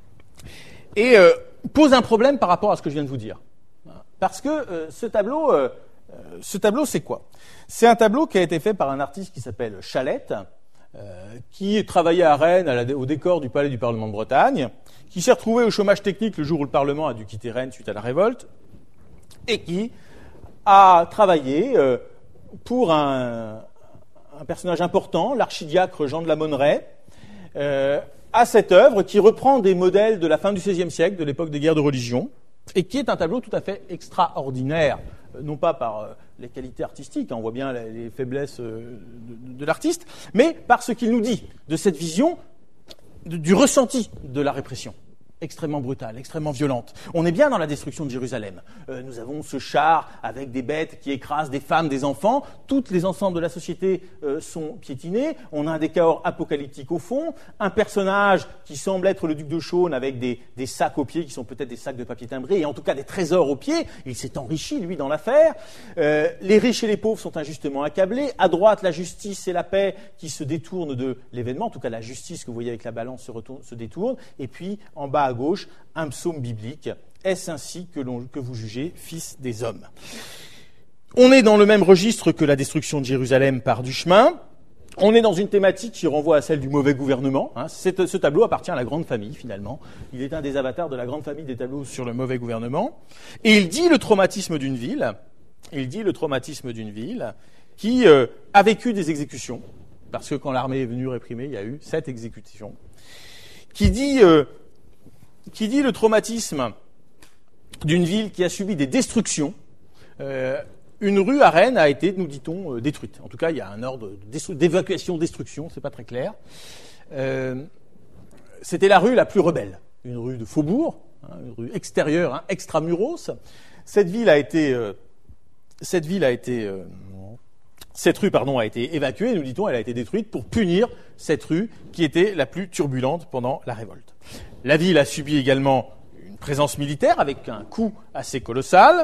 Speaker 1: et euh, pose un problème par rapport à ce que je viens de vous dire. Parce que euh, ce tableau, euh, ce tableau, c'est quoi ? C'est un tableau qui a été fait par un artiste qui s'appelle Chalette, Euh, qui travaillait à Rennes à la, au décor du palais du Parlement de Bretagne, qui s'est retrouvé au chômage technique le jour où le Parlement a dû quitter Rennes suite à la révolte, et qui a travaillé euh, pour un, un personnage important, l'archidiacre Jean de la Monneraye, euh, à cette œuvre qui reprend des modèles de la fin du seizième siècle, de l'époque des guerres de religion, et qui est un tableau tout à fait extraordinaire, non pas par euh, les qualités artistiques, hein, on voit bien les, les faiblesses euh, de, de l'artiste, mais par ce qu'il nous dit de cette vision de, du ressenti de la répression. Extrêmement brutale, extrêmement violente. On est bien dans la destruction de Jérusalem. Euh, nous avons ce char avec des bêtes qui écrasent des femmes, des enfants. Toutes les ensembles de la société euh, sont piétinés. On a un décor apocalyptique au fond. Un personnage qui semble être le duc de Chaulnes avec des, des sacs aux pieds qui sont peut-être des sacs de papier timbré et en tout cas des trésors aux pieds. Il s'est enrichi, lui, dans l'affaire. Euh, les riches et les pauvres sont injustement accablés. À droite, la justice et la paix qui se détournent de l'événement. En tout cas, la justice que vous voyez avec la balance se, retourne, se détourne. Et puis, en bas à gauche, un psaume biblique. Est-ce ainsi que, l'on, que vous jugez, fils des hommes ? On est dans le même registre que la destruction de Jérusalem par du chemin. On est dans une thématique qui renvoie à celle du mauvais gouvernement. Hein. Cette, ce tableau appartient à la grande famille, finalement. Il est un des avatars de la grande famille des tableaux sur le mauvais gouvernement. Et il dit le traumatisme d'une ville, il dit le traumatisme d'une ville qui euh, a vécu des exécutions, parce que quand l'armée est venue réprimer, il y a eu sept exécutions, qui dit, euh, qui dit le traumatisme d'une ville qui a subi des destructions. Euh, Une rue à Rennes a été, nous dit-on, euh, détruite. En tout cas, il y a un ordre d'évacuation-destruction, c'est pas très clair. Euh, c'était la rue la plus rebelle, une rue de faubourg, hein, une rue extérieure, hein, extramuros. Cette ville a été, euh, cette ville a été, euh, cette rue, pardon, a été évacuée. Nous dit-on, elle a été détruite pour punir cette rue qui était la plus turbulente pendant la révolte. La ville a subi également une présence militaire avec un coût assez colossal.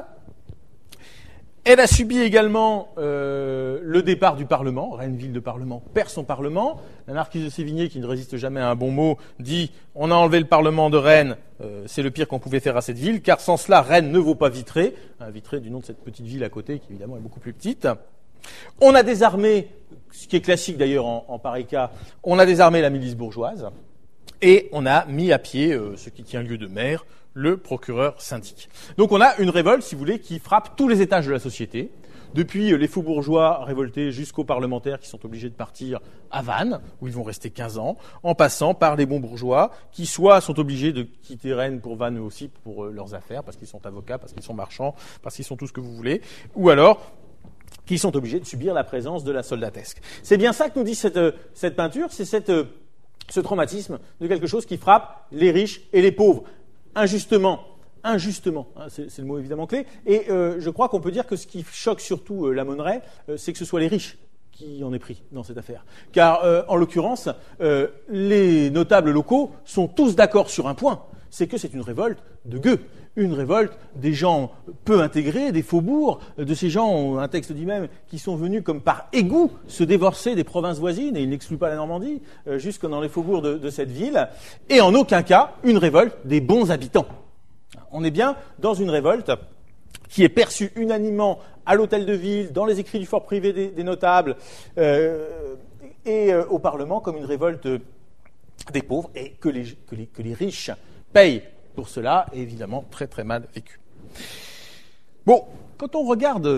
Speaker 1: Elle a subi également euh, le départ du Parlement. Rennes, ville de Parlement, perd son Parlement. La marquise de Sévigné, qui ne résiste jamais à un bon mot, dit « On a enlevé le Parlement de Rennes, euh, c'est le pire qu'on pouvait faire à cette ville, car sans cela, Rennes ne vaut pas Vitré. » Un Vitré du nom de cette petite ville à côté, qui évidemment est beaucoup plus petite. On a désarmé, ce qui est classique d'ailleurs en, en pareil cas, on a désarmé la milice bourgeoise, et on a mis à pied euh, ce qui tient lieu de maire, le procureur syndic. Donc on a une révolte, si vous voulez, qui frappe tous les étages de la société, depuis les faux-bourgeois révoltés jusqu'aux parlementaires qui sont obligés de partir à Vannes, où ils vont rester quinze ans, en passant par les bons bourgeois, qui soit sont obligés de quitter Rennes pour Vannes eux aussi, pour euh, leurs affaires, parce qu'ils sont avocats, parce qu'ils sont marchands, parce qu'ils sont tout ce que vous voulez, ou alors qui sont obligés de subir la présence de la soldatesque. C'est bien ça que nous dit cette, cette peinture, c'est cette, ce traumatisme de quelque chose qui frappe les riches et les pauvres. Injustement, injustement, hein, c'est, c'est le mot évidemment clé, et euh, je crois qu'on peut dire que ce qui choque surtout euh, la Monneray, euh, c'est que ce soit les riches qui en aient pris dans cette affaire. Car, euh, en l'occurrence, euh, les notables locaux sont tous d'accord sur un point, c'est que c'est une révolte de gueux, une révolte des gens peu intégrés, des faubourgs, de ces gens, un texte dit même, qui sont venus comme par égout se divorcer des provinces voisines, et il n'exclut pas la Normandie, euh, jusque dans les faubourgs de, de cette ville, et en aucun cas une révolte des bons habitants. On est bien dans une révolte qui est perçue unanimement à l'hôtel de ville, dans les écrits du fort privé des, des notables, euh, et euh, au Parlement comme une révolte des pauvres, et que les, que les, que les riches payent pour cela, est évidemment très très mal vécu. Bon, quand on regarde,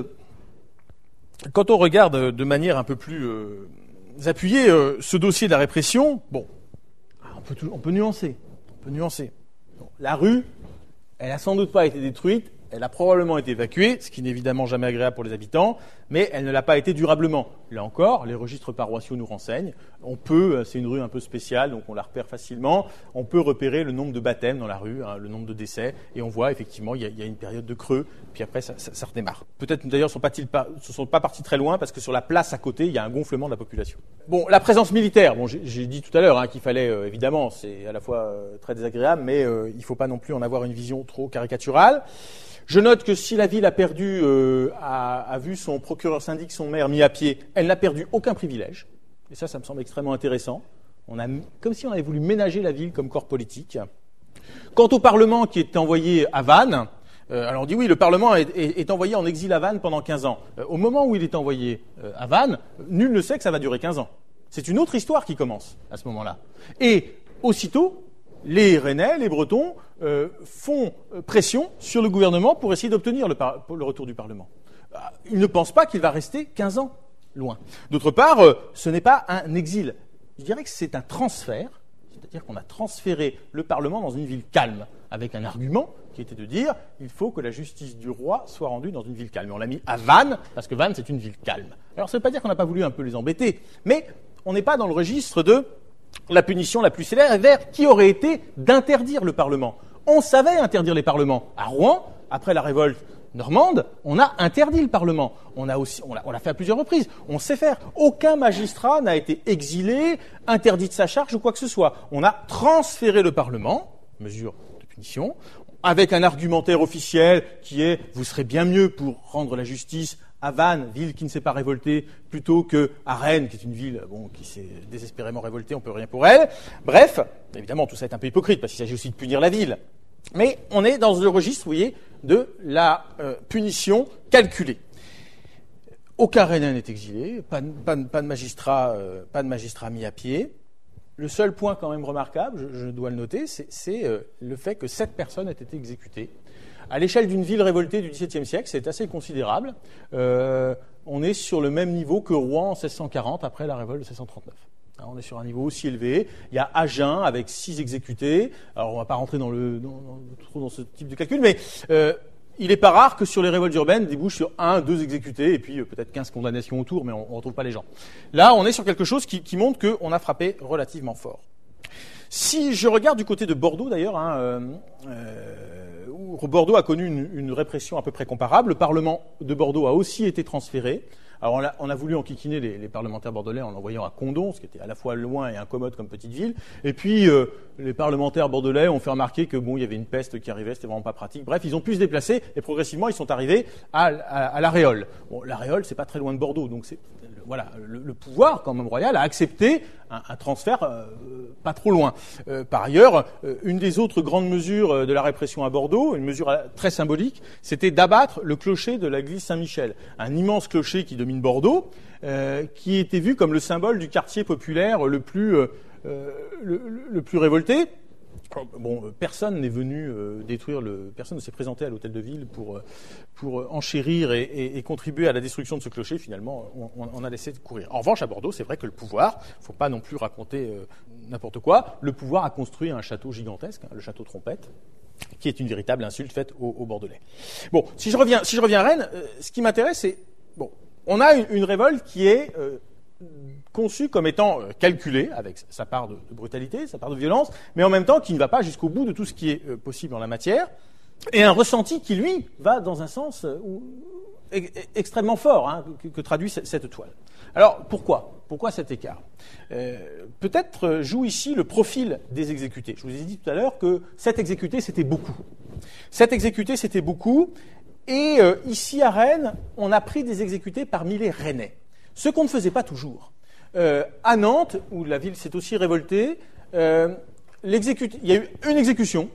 Speaker 1: quand on regarde de manière un peu plus euh, appuyée euh, ce dossier de la répression, bon, on peut, on peut nuancer, on peut nuancer. Bon, la rue, elle a sans doute pas été détruite, elle a probablement été évacuée, ce qui n'est évidemment jamais agréable pour les habitants, mais elle ne l'a pas été durablement. Là encore, les registres paroissiaux nous renseignent. On peut, c'est une rue un peu spéciale, donc on la repère facilement. On peut repérer le nombre de baptêmes dans la rue, hein, le nombre de décès, et on voit effectivement il y a, il y a une période de creux, puis après ça, ça, ça redémarre. Peut-être d'ailleurs sont pas-ils pas, se sont pas partis très loin parce que sur la place à côté il y a un gonflement de la population. Bon, la présence militaire. Bon, j'ai, j'ai dit tout à l'heure hein, qu'il fallait euh, évidemment, c'est à la fois euh, très désagréable, mais euh, il faut pas non plus en avoir une vision trop caricaturale. Je note que si la ville a perdu, euh, a, a vu son procureur syndic, son maire mis à pied, elle n'a perdu aucun privilège. Et ça, ça me semble extrêmement intéressant. On a, comme si on avait voulu ménager la ville comme corps politique. Quant au Parlement qui est envoyé à Vannes, euh, alors on dit oui, le Parlement est, est, est envoyé en exil à Vannes pendant quinze ans. Euh, au moment où il est envoyé euh, à Vannes, nul ne sait que ça va durer quinze ans. C'est une autre histoire qui commence à ce moment-là. Et aussitôt, les Rennais, les Bretons, euh, font pression sur le gouvernement pour essayer d'obtenir le, par- le retour du Parlement. Ils ne pensent pas qu'il va rester quinze ans loin. D'autre part, euh, ce n'est pas un exil. Je dirais que c'est un transfert, c'est-à-dire qu'on a transféré le Parlement dans une ville calme, avec un argument qui était de dire il faut que la justice du roi soit rendue dans une ville calme. Et on l'a mis à Vannes, parce que Vannes, c'est une ville calme. Alors, ça ne veut pas dire qu'on n'a pas voulu un peu les embêter, mais on n'est pas dans le registre de la punition la plus sévère qui aurait été d'interdire le Parlement. On savait interdire les parlements. À Rouen, après la révolte normande, on a interdit le Parlement. On a aussi, on l'a, on l'a fait à plusieurs reprises. On sait faire. Aucun magistrat n'a été exilé, interdit de sa charge ou quoi que ce soit. On a transféré le Parlement, mesure de punition, avec un argumentaire officiel qui est « vous serez bien mieux pour rendre la justice à Vannes, ville qui ne s'est pas révoltée, plutôt que à Rennes, qui est une ville bon, qui s'est désespérément révoltée, on peut rien pour elle. » Bref, évidemment, tout ça est un peu hypocrite, parce qu'il s'agit aussi de punir la ville. Mais on est dans le registre, vous voyez, de la euh, punition calculée. aucun Rennais n'est exilé, pas de, pas de, pas de magistrat, euh, pas de magistrat mis à pied. Le seul point quand même remarquable, je, je dois le noter, c'est, c'est euh, le fait que sept personnes aient été exécutées. À l'échelle d'une ville révoltée du XVIIe siècle, c'est assez considérable. Euh, on est sur le même niveau que Rouen en seize cent quarante, après la révolte de seize cent trente-neuf. Alors, on est sur un niveau aussi élevé. Il y a Agen avec six exécutés. Alors, on ne va pas rentrer dans le, dans, dans, trop dans ce type de calcul, mais euh, il n'est pas rare que sur les révoltes urbaines, débouche sur un, deux exécutés, et puis euh, peut-être quinze condamnations autour, mais on ne retrouve pas les gens. Là, on est sur quelque chose qui, qui montre qu'on a frappé relativement fort. Si je regarde du côté de Bordeaux, d'ailleurs, hein, euh, euh, où Bordeaux a connu une, une répression à peu près comparable, le Parlement de Bordeaux a aussi été transféré. Alors on a, on a voulu enquiquiner les, les parlementaires bordelais en l'envoyant à Condom, ce qui était à la fois loin et incommode comme petite ville. Et puis euh, les parlementaires bordelais ont fait remarquer que bon, il y avait une peste qui arrivait, c'était vraiment pas pratique. Bref, ils ont pu se déplacer et progressivement ils sont arrivés à, à, à La Réole. Bon, La Réole, c'est pas très loin de Bordeaux, donc c'est voilà, le, le pouvoir quand même royal a accepté un, un transfert euh, pas trop loin. Euh, par ailleurs, euh, une des autres grandes mesures de la répression à Bordeaux, une mesure très symbolique, c'était d'abattre le clocher de l'église Saint-Michel, un immense clocher qui domine Bordeaux, euh, qui était vu comme le symbole du quartier populaire le plus euh, le, le plus révolté. Bon, personne n'est venu euh, détruire le, personne ne s'est présenté à l'hôtel de ville pour pour enchérir et, et, et contribuer à la destruction de ce clocher. Finalement, on, on a laissé courir. En revanche, à Bordeaux, c'est vrai que le pouvoir, faut pas non plus raconter euh, n'importe quoi. Le pouvoir a construit un château gigantesque, hein, le château Trompette, qui est une véritable insulte faite aux, aux Bordelais. Bon, si je reviens, si je reviens à Rennes, euh, ce qui m'intéresse, c'est bon, on a une, une révolte qui est euh, conçu comme étant euh, calculé, avec sa part de, de brutalité, sa part de violence, mais en même temps qui ne va pas jusqu'au bout de tout ce qui est euh, possible en la matière, et un ressenti qui, lui, va dans un sens euh, où, e- extrêmement fort, hein, que, que traduit cette, cette toile. Alors, pourquoi Pourquoi cet écart euh, Peut-être euh, joue ici le profil des exécutés. Je vous ai dit tout à l'heure que sept exécutés, c'était beaucoup. Sept exécutés, c'était beaucoup, et euh, ici à Rennes, on a pris des exécutés parmi les Rennais. Ce qu'on ne faisait pas toujours. Euh, à Nantes, où la ville s'est aussi révoltée, euh, l'exécut... il y a eu une exécution.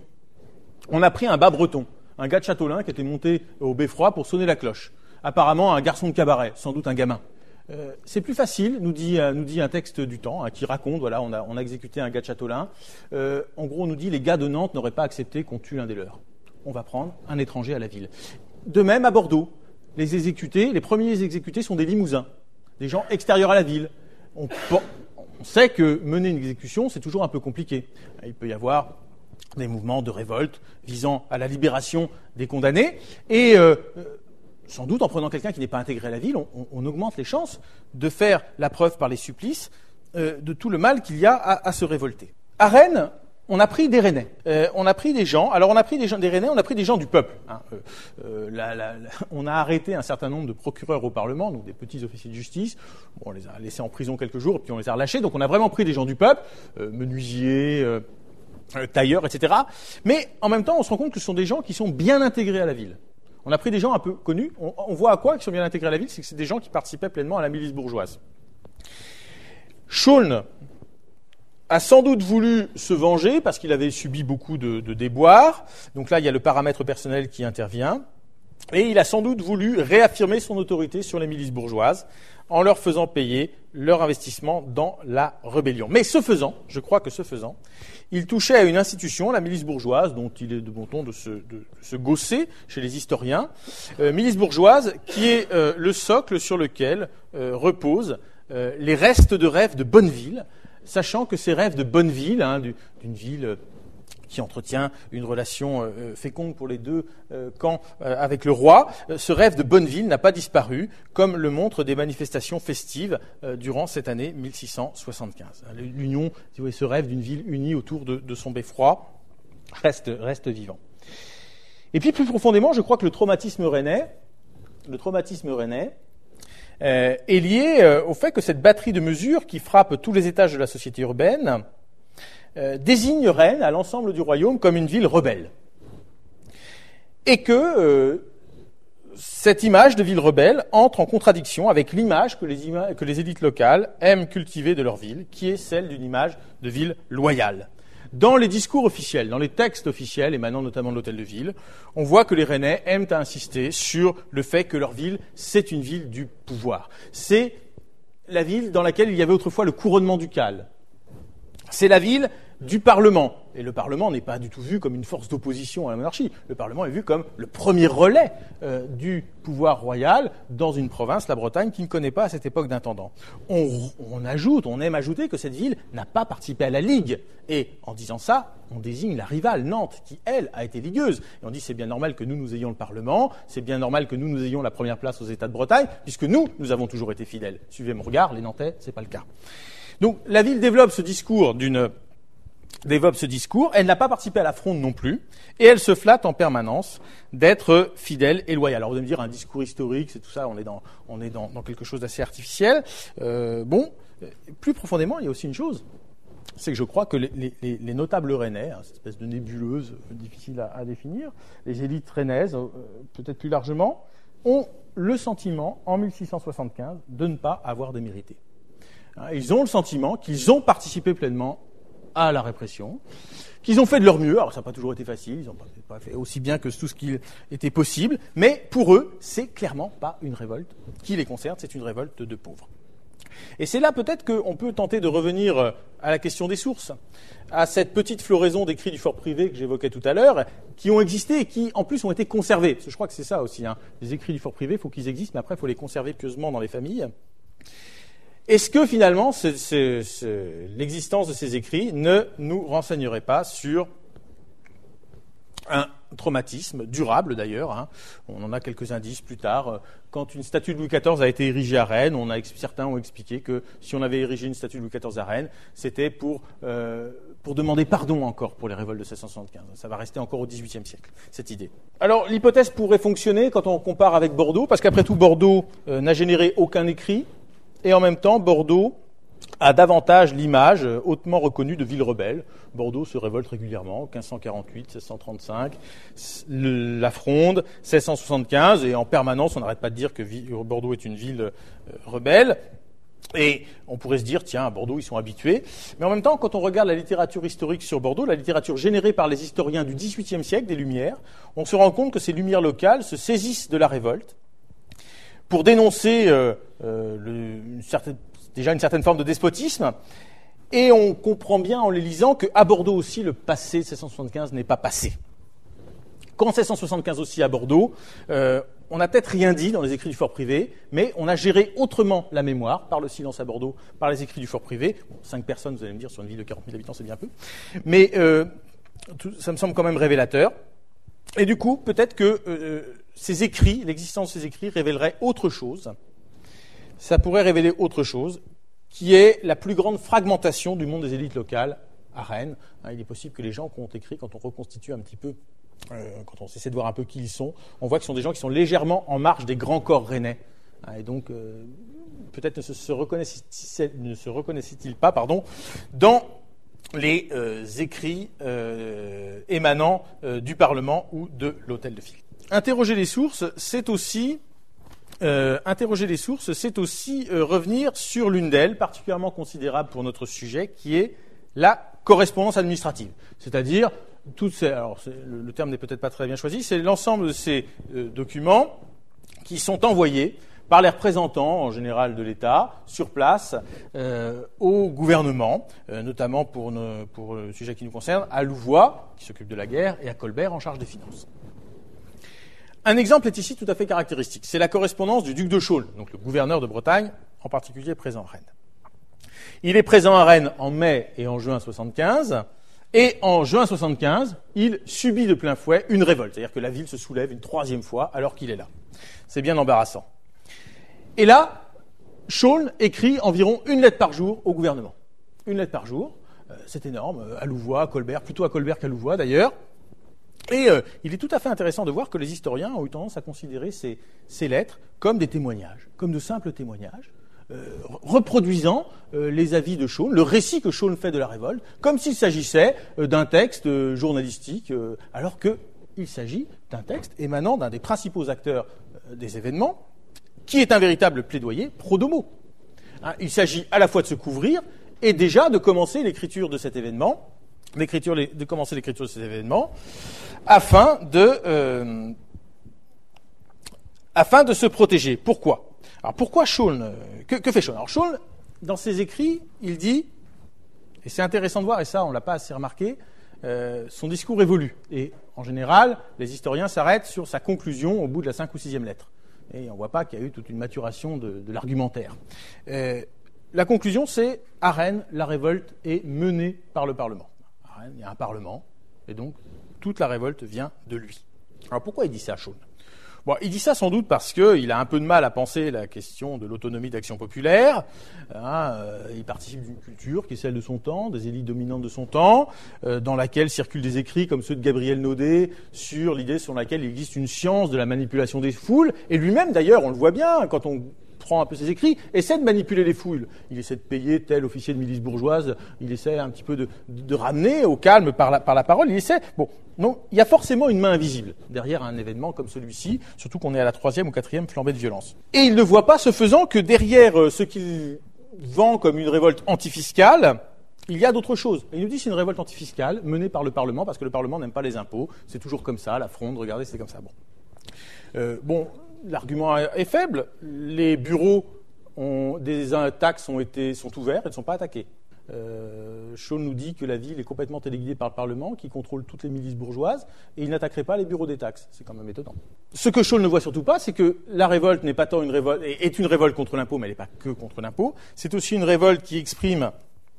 Speaker 1: On a pris un bas breton, un gars de Châteaulin qui était monté au beffroi pour sonner la cloche. Apparemment un garçon de cabaret, sans doute un gamin. Euh, c'est plus facile, nous dit, euh, nous dit un texte du temps, hein, qui raconte, voilà, on a, on a exécuté un gars de Châteaulin. Euh, en gros, on nous dit, les gars de Nantes n'auraient pas accepté qu'on tue l'un des leurs. On va prendre un étranger à la ville. De même, à Bordeaux, les exécutés, les premiers exécutés sont des Limousins, des gens extérieurs à la ville. On, on sait que mener une exécution, c'est toujours un peu compliqué. Il peut y avoir des mouvements de révolte visant à la libération des condamnés, et euh, sans doute en prenant quelqu'un qui n'est pas intégré à la ville, on, on, on augmente les chances de faire la preuve par les supplices euh, de tout le mal qu'il y a à, à se révolter. À Rennes, on a pris des Rennais, euh, on a pris des gens. Alors on a pris des gens, des Rennais, on a pris des gens du peuple. Hein. Euh, euh, la, la, la, on a arrêté un certain nombre de procureurs au Parlement, donc des petits officiers de justice. Bon, on les a laissés en prison quelques jours, puis on les a relâchés. Donc on a vraiment pris des gens du peuple, euh, menuisiers, euh, euh, tailleurs, et cetera. Mais en même temps, on se rend compte que ce sont des gens qui sont bien intégrés à la ville. On a pris des gens un peu connus. On, on voit à quoi qu'ils sont bien intégrés à la ville, c'est que c'est des gens qui participaient pleinement à la milice bourgeoise. Chaulnes a sans doute voulu se venger parce qu'il avait subi beaucoup de, de déboires. Donc là, il y a le paramètre personnel qui intervient. Et il a sans doute voulu réaffirmer son autorité sur les milices bourgeoises en leur faisant payer leur investissement dans la rébellion. Mais ce faisant, je crois que ce faisant, il touchait à une institution, la milice bourgeoise, dont il est de bon ton de se, de se gausser chez les historiens, euh, milice bourgeoise qui est euh, le socle sur lequel euh, reposent euh, les restes de rêves de Bonneville, sachant que ces rêves de Bonneville, hein, d'une ville qui entretient une relation euh, féconde pour les deux euh, camps euh, avec le roi, euh, ce rêve de Bonneville n'a pas disparu, comme le montrent des manifestations festives euh, durant cette année mille six cent soixante-quinze. L'union, si vous voyez, ce rêve d'une ville unie autour de, de son beffroi reste, reste vivant. Et puis plus profondément, je crois que le traumatisme rennais, le traumatisme rennais, Euh, est lié euh, au fait que cette batterie de mesures qui frappe tous les étages de la société urbaine euh, désigne Rennes à l'ensemble du royaume comme une ville rebelle. Et que euh, cette image de ville rebelle entre en contradiction avec l'image que les, ima- que les élites locales aiment cultiver de leur ville, qui est celle d'une image de ville loyale. Dans les discours officiels, dans les textes officiels émanant notamment de l'Hôtel de Ville, on voit que les Rennais aiment à insister sur le fait que leur ville, c'est une ville du pouvoir. C'est la ville dans laquelle il y avait autrefois le couronnement ducal. C'est la ville du Parlement. Et le Parlement n'est pas du tout vu comme une force d'opposition à la monarchie. Le Parlement est vu comme le premier relais euh, du pouvoir royal dans une province, la Bretagne, qui ne connaît pas à cette époque d'intendant. On, on ajoute, on aime ajouter que cette ville n'a pas participé à la Ligue. Et en disant ça, on désigne la rivale, Nantes, qui, elle, a été ligueuse. Et on dit c'est bien normal que nous, nous ayons le Parlement, c'est bien normal que nous, nous ayons la première place aux États de Bretagne, puisque nous, nous avons toujours été fidèles. Suivez mon regard, les Nantais, c'est pas le cas. Donc la ville développe ce discours d'une développe ce discours, elle n'a pas participé à la Fronde non plus, et elle se flatte en permanence d'être fidèle et loyale. Alors vous allez me dire, un discours historique, c'est tout ça, on est dans, on est dans, dans quelque chose d'assez artificiel. Euh, bon, plus profondément, il y a aussi une chose, c'est que je crois que les, les, les notables rennais, hein, cette espèce de nébuleuse euh, difficile à, à définir, les élites rennaises, euh, peut-être plus largement, ont le sentiment, en mille six cent soixante-quinze, de ne pas avoir démérité. Hein, ils ont le sentiment qu'ils ont participé pleinement à la répression, qu'ils ont fait de leur mieux. Alors ça n'a pas toujours été facile, ils n'ont pas fait aussi bien que tout ce qui était possible, mais pour eux, c'est clairement pas une révolte qui les concerne, c'est une révolte de pauvres. Et c'est là peut-être qu'on peut tenter de revenir à la question des sources, à cette petite floraison d'écrits du fort privé que j'évoquais tout à l'heure, qui ont existé et qui en plus ont été conservés. Parce que je crois que c'est ça aussi, hein. Les écrits du fort privé, il faut qu'ils existent, mais après il faut les conserver pieusement dans les familles. Est-ce que finalement c'est, c'est, c'est, l'existence de ces écrits ne nous renseignerait pas sur un traumatisme durable d'ailleurs, hein. On en a quelques indices plus tard. Quand une statue de Louis quatorze a été érigée à Rennes, on a, certains ont expliqué que si on avait érigé une statue de Louis quatorze à Rennes, c'était pour, euh, pour demander pardon encore pour les révoltes de mille sept cent soixante-quinze. Ça va rester encore au dix-huitième siècle, cette idée. Alors l'hypothèse pourrait fonctionner quand on compare avec Bordeaux, parce qu'après tout Bordeaux euh, n'a généré aucun écrit, et en même temps Bordeaux a davantage l'image hautement reconnue de ville rebelle. Bordeaux se révolte régulièrement, quinze cent quarante-huit, seize cent trente-cinq, le, la Fronde, seize cent soixante-quinze, et en permanence, on n'arrête pas de dire que Bordeaux est une ville euh, rebelle. Et on pourrait se dire, tiens, à Bordeaux, ils sont habitués. Mais en même temps, quand on regarde la littérature historique sur Bordeaux, la littérature générée par les historiens du dix-huitième siècle, des Lumières, on se rend compte que ces Lumières locales se saisissent de la révolte pour dénoncer euh, euh, le, une certaine, déjà une certaine forme de despotisme. Et on comprend bien en les lisant qu'à Bordeaux aussi, le passé de mille sept cent soixante-quinze n'est pas passé. Qu'en mille sept cent soixante-quinze aussi à Bordeaux, euh, on n'a peut-être rien dit dans les écrits du fort privé, mais on a géré autrement la mémoire, par le silence à Bordeaux, par les écrits du fort privé. Bon, cinq personnes, vous allez me dire, sur une ville de quarante mille habitants, c'est bien peu. Mais euh, tout, ça me semble quand même révélateur. Et du coup, peut-être que euh, ces écrits, l'existence de ces écrits révélerait autre chose. Ça pourrait révéler autre chose, qui est la plus grande fragmentation du monde des élites locales à Rennes. Il est possible que les gens qui ont écrit, quand on reconstitue un petit peu, euh, quand on essaie de voir un peu qui ils sont, on voit que ce sont des gens qui sont légèrement en marge des grands corps rennais. Et donc, euh, peut-être ne se, se reconnaissait, ne se reconnaissait-il pas, pardon, dans les euh, écrits euh, émanant euh, du Parlement ou de l'Hôtel de Ville. Interroger les sources, c'est aussi euh, interroger les sources, c'est aussi euh, revenir sur l'une d'elles, particulièrement considérable pour notre sujet, qui est la correspondance administrative. C'est-à-dire toutes ces, alors c'est, le, le terme n'est peut-être pas très bien choisi, c'est l'ensemble de ces euh, documents qui sont envoyés par les représentants, en général, de l'État, sur place, euh, au gouvernement, euh, notamment pour, ne, pour le sujet qui nous concerne, à Louvois, qui s'occupe de la guerre, et à Colbert, en charge des finances. Un exemple est ici tout à fait caractéristique. C'est la correspondance du duc de Chaulnes, donc le gouverneur de Bretagne, en particulier présent à Rennes. Il est présent à Rennes en mai et en juin soixante-quinze, et en juin soixante-quinze, il subit de plein fouet une révolte, c'est-à-dire que la ville se soulève une troisième fois alors qu'il est là. C'est bien embarrassant. Et là, Chaulnes écrit environ une lettre par jour au gouvernement. Une lettre par jour, euh, c'est énorme, à Louvois, à Colbert, plutôt à Colbert qu'à Louvois d'ailleurs. Et euh, il est tout à fait intéressant de voir que les historiens ont eu tendance à considérer ces, ces lettres comme des témoignages, comme de simples témoignages, euh, reproduisant euh, les avis de Chaulnes, le récit que Chaulnes fait de la révolte, comme s'il s'agissait euh, d'un texte euh, journalistique, euh, alors qu'il s'agit d'un texte émanant d'un des principaux acteurs euh, des événements, qui est un véritable plaidoyer pro domo. Hein, il s'agit à la fois de se couvrir et déjà de commencer l'écriture de cet événement
Speaker 2: l'écriture, de commencer l'écriture de ces événements, afin de, euh, afin de se protéger. Pourquoi? Alors pourquoi Shaulnes, que, que fait Shaulnes? Alors Shaulnes, dans ses écrits, il dit, et c'est intéressant de voir, et ça on l'a pas assez remarqué, euh, son discours évolue. Et en général, les historiens s'arrêtent sur sa conclusion au bout de la cinq ou sixième lettre. Et on ne voit pas qu'il y a eu toute une maturation de, de l'argumentaire. Euh, la conclusion, c'est à Rennes, la révolte est menée par le Parlement. À Rennes, il y a un Parlement, et donc toute la révolte vient de lui. Alors pourquoi il dit ça, Shaulnes? Bon, il dit ça sans doute parce qu'il a un peu de mal à penser la question de l'autonomie d'action populaire. Hein, euh, il participe d'une culture qui est celle de son temps, des élites dominantes de son temps, euh, dans laquelle circulent des écrits comme ceux de Gabriel Naudet sur l'idée sur laquelle il existe une science de la manipulation des foules. Et lui-même, d'ailleurs, on le voit bien quand on prend un peu ses écrits, essaie de manipuler les foules. Il essaie de payer tel officier de milice bourgeoise, il essaie un petit peu de, de, de ramener au calme par la, par la parole, il essaie... Bon, non, il y a forcément une main invisible derrière un événement comme celui-ci, surtout qu'on est à la troisième ou quatrième flambée de violence. Et il ne voit pas, ce faisant, que derrière ce qu'il vend comme une révolte antifiscale, il y a d'autres choses. Et il nous dit que c'est une révolte antifiscale menée par le Parlement, parce que le Parlement n'aime pas les impôts, c'est toujours comme ça, la fronde, regardez, c'est comme ça. Bon, euh, bon l'argument est faible, les bureaux ont, des taxes ont été, sont ouverts et ne sont pas attaqués. Euh, Shaulnes nous dit que la ville est complètement téléguidée par le Parlement, qui contrôle toutes les milices bourgeoises, et il n'attaquerait pas les bureaux des taxes. C'est quand même étonnant. Ce que Shaulnes ne voit surtout pas, c'est que la révolte n'est pas tant une révolte, est une révolte contre l'impôt, mais elle n'est pas que contre l'impôt. C'est aussi une révolte qui exprime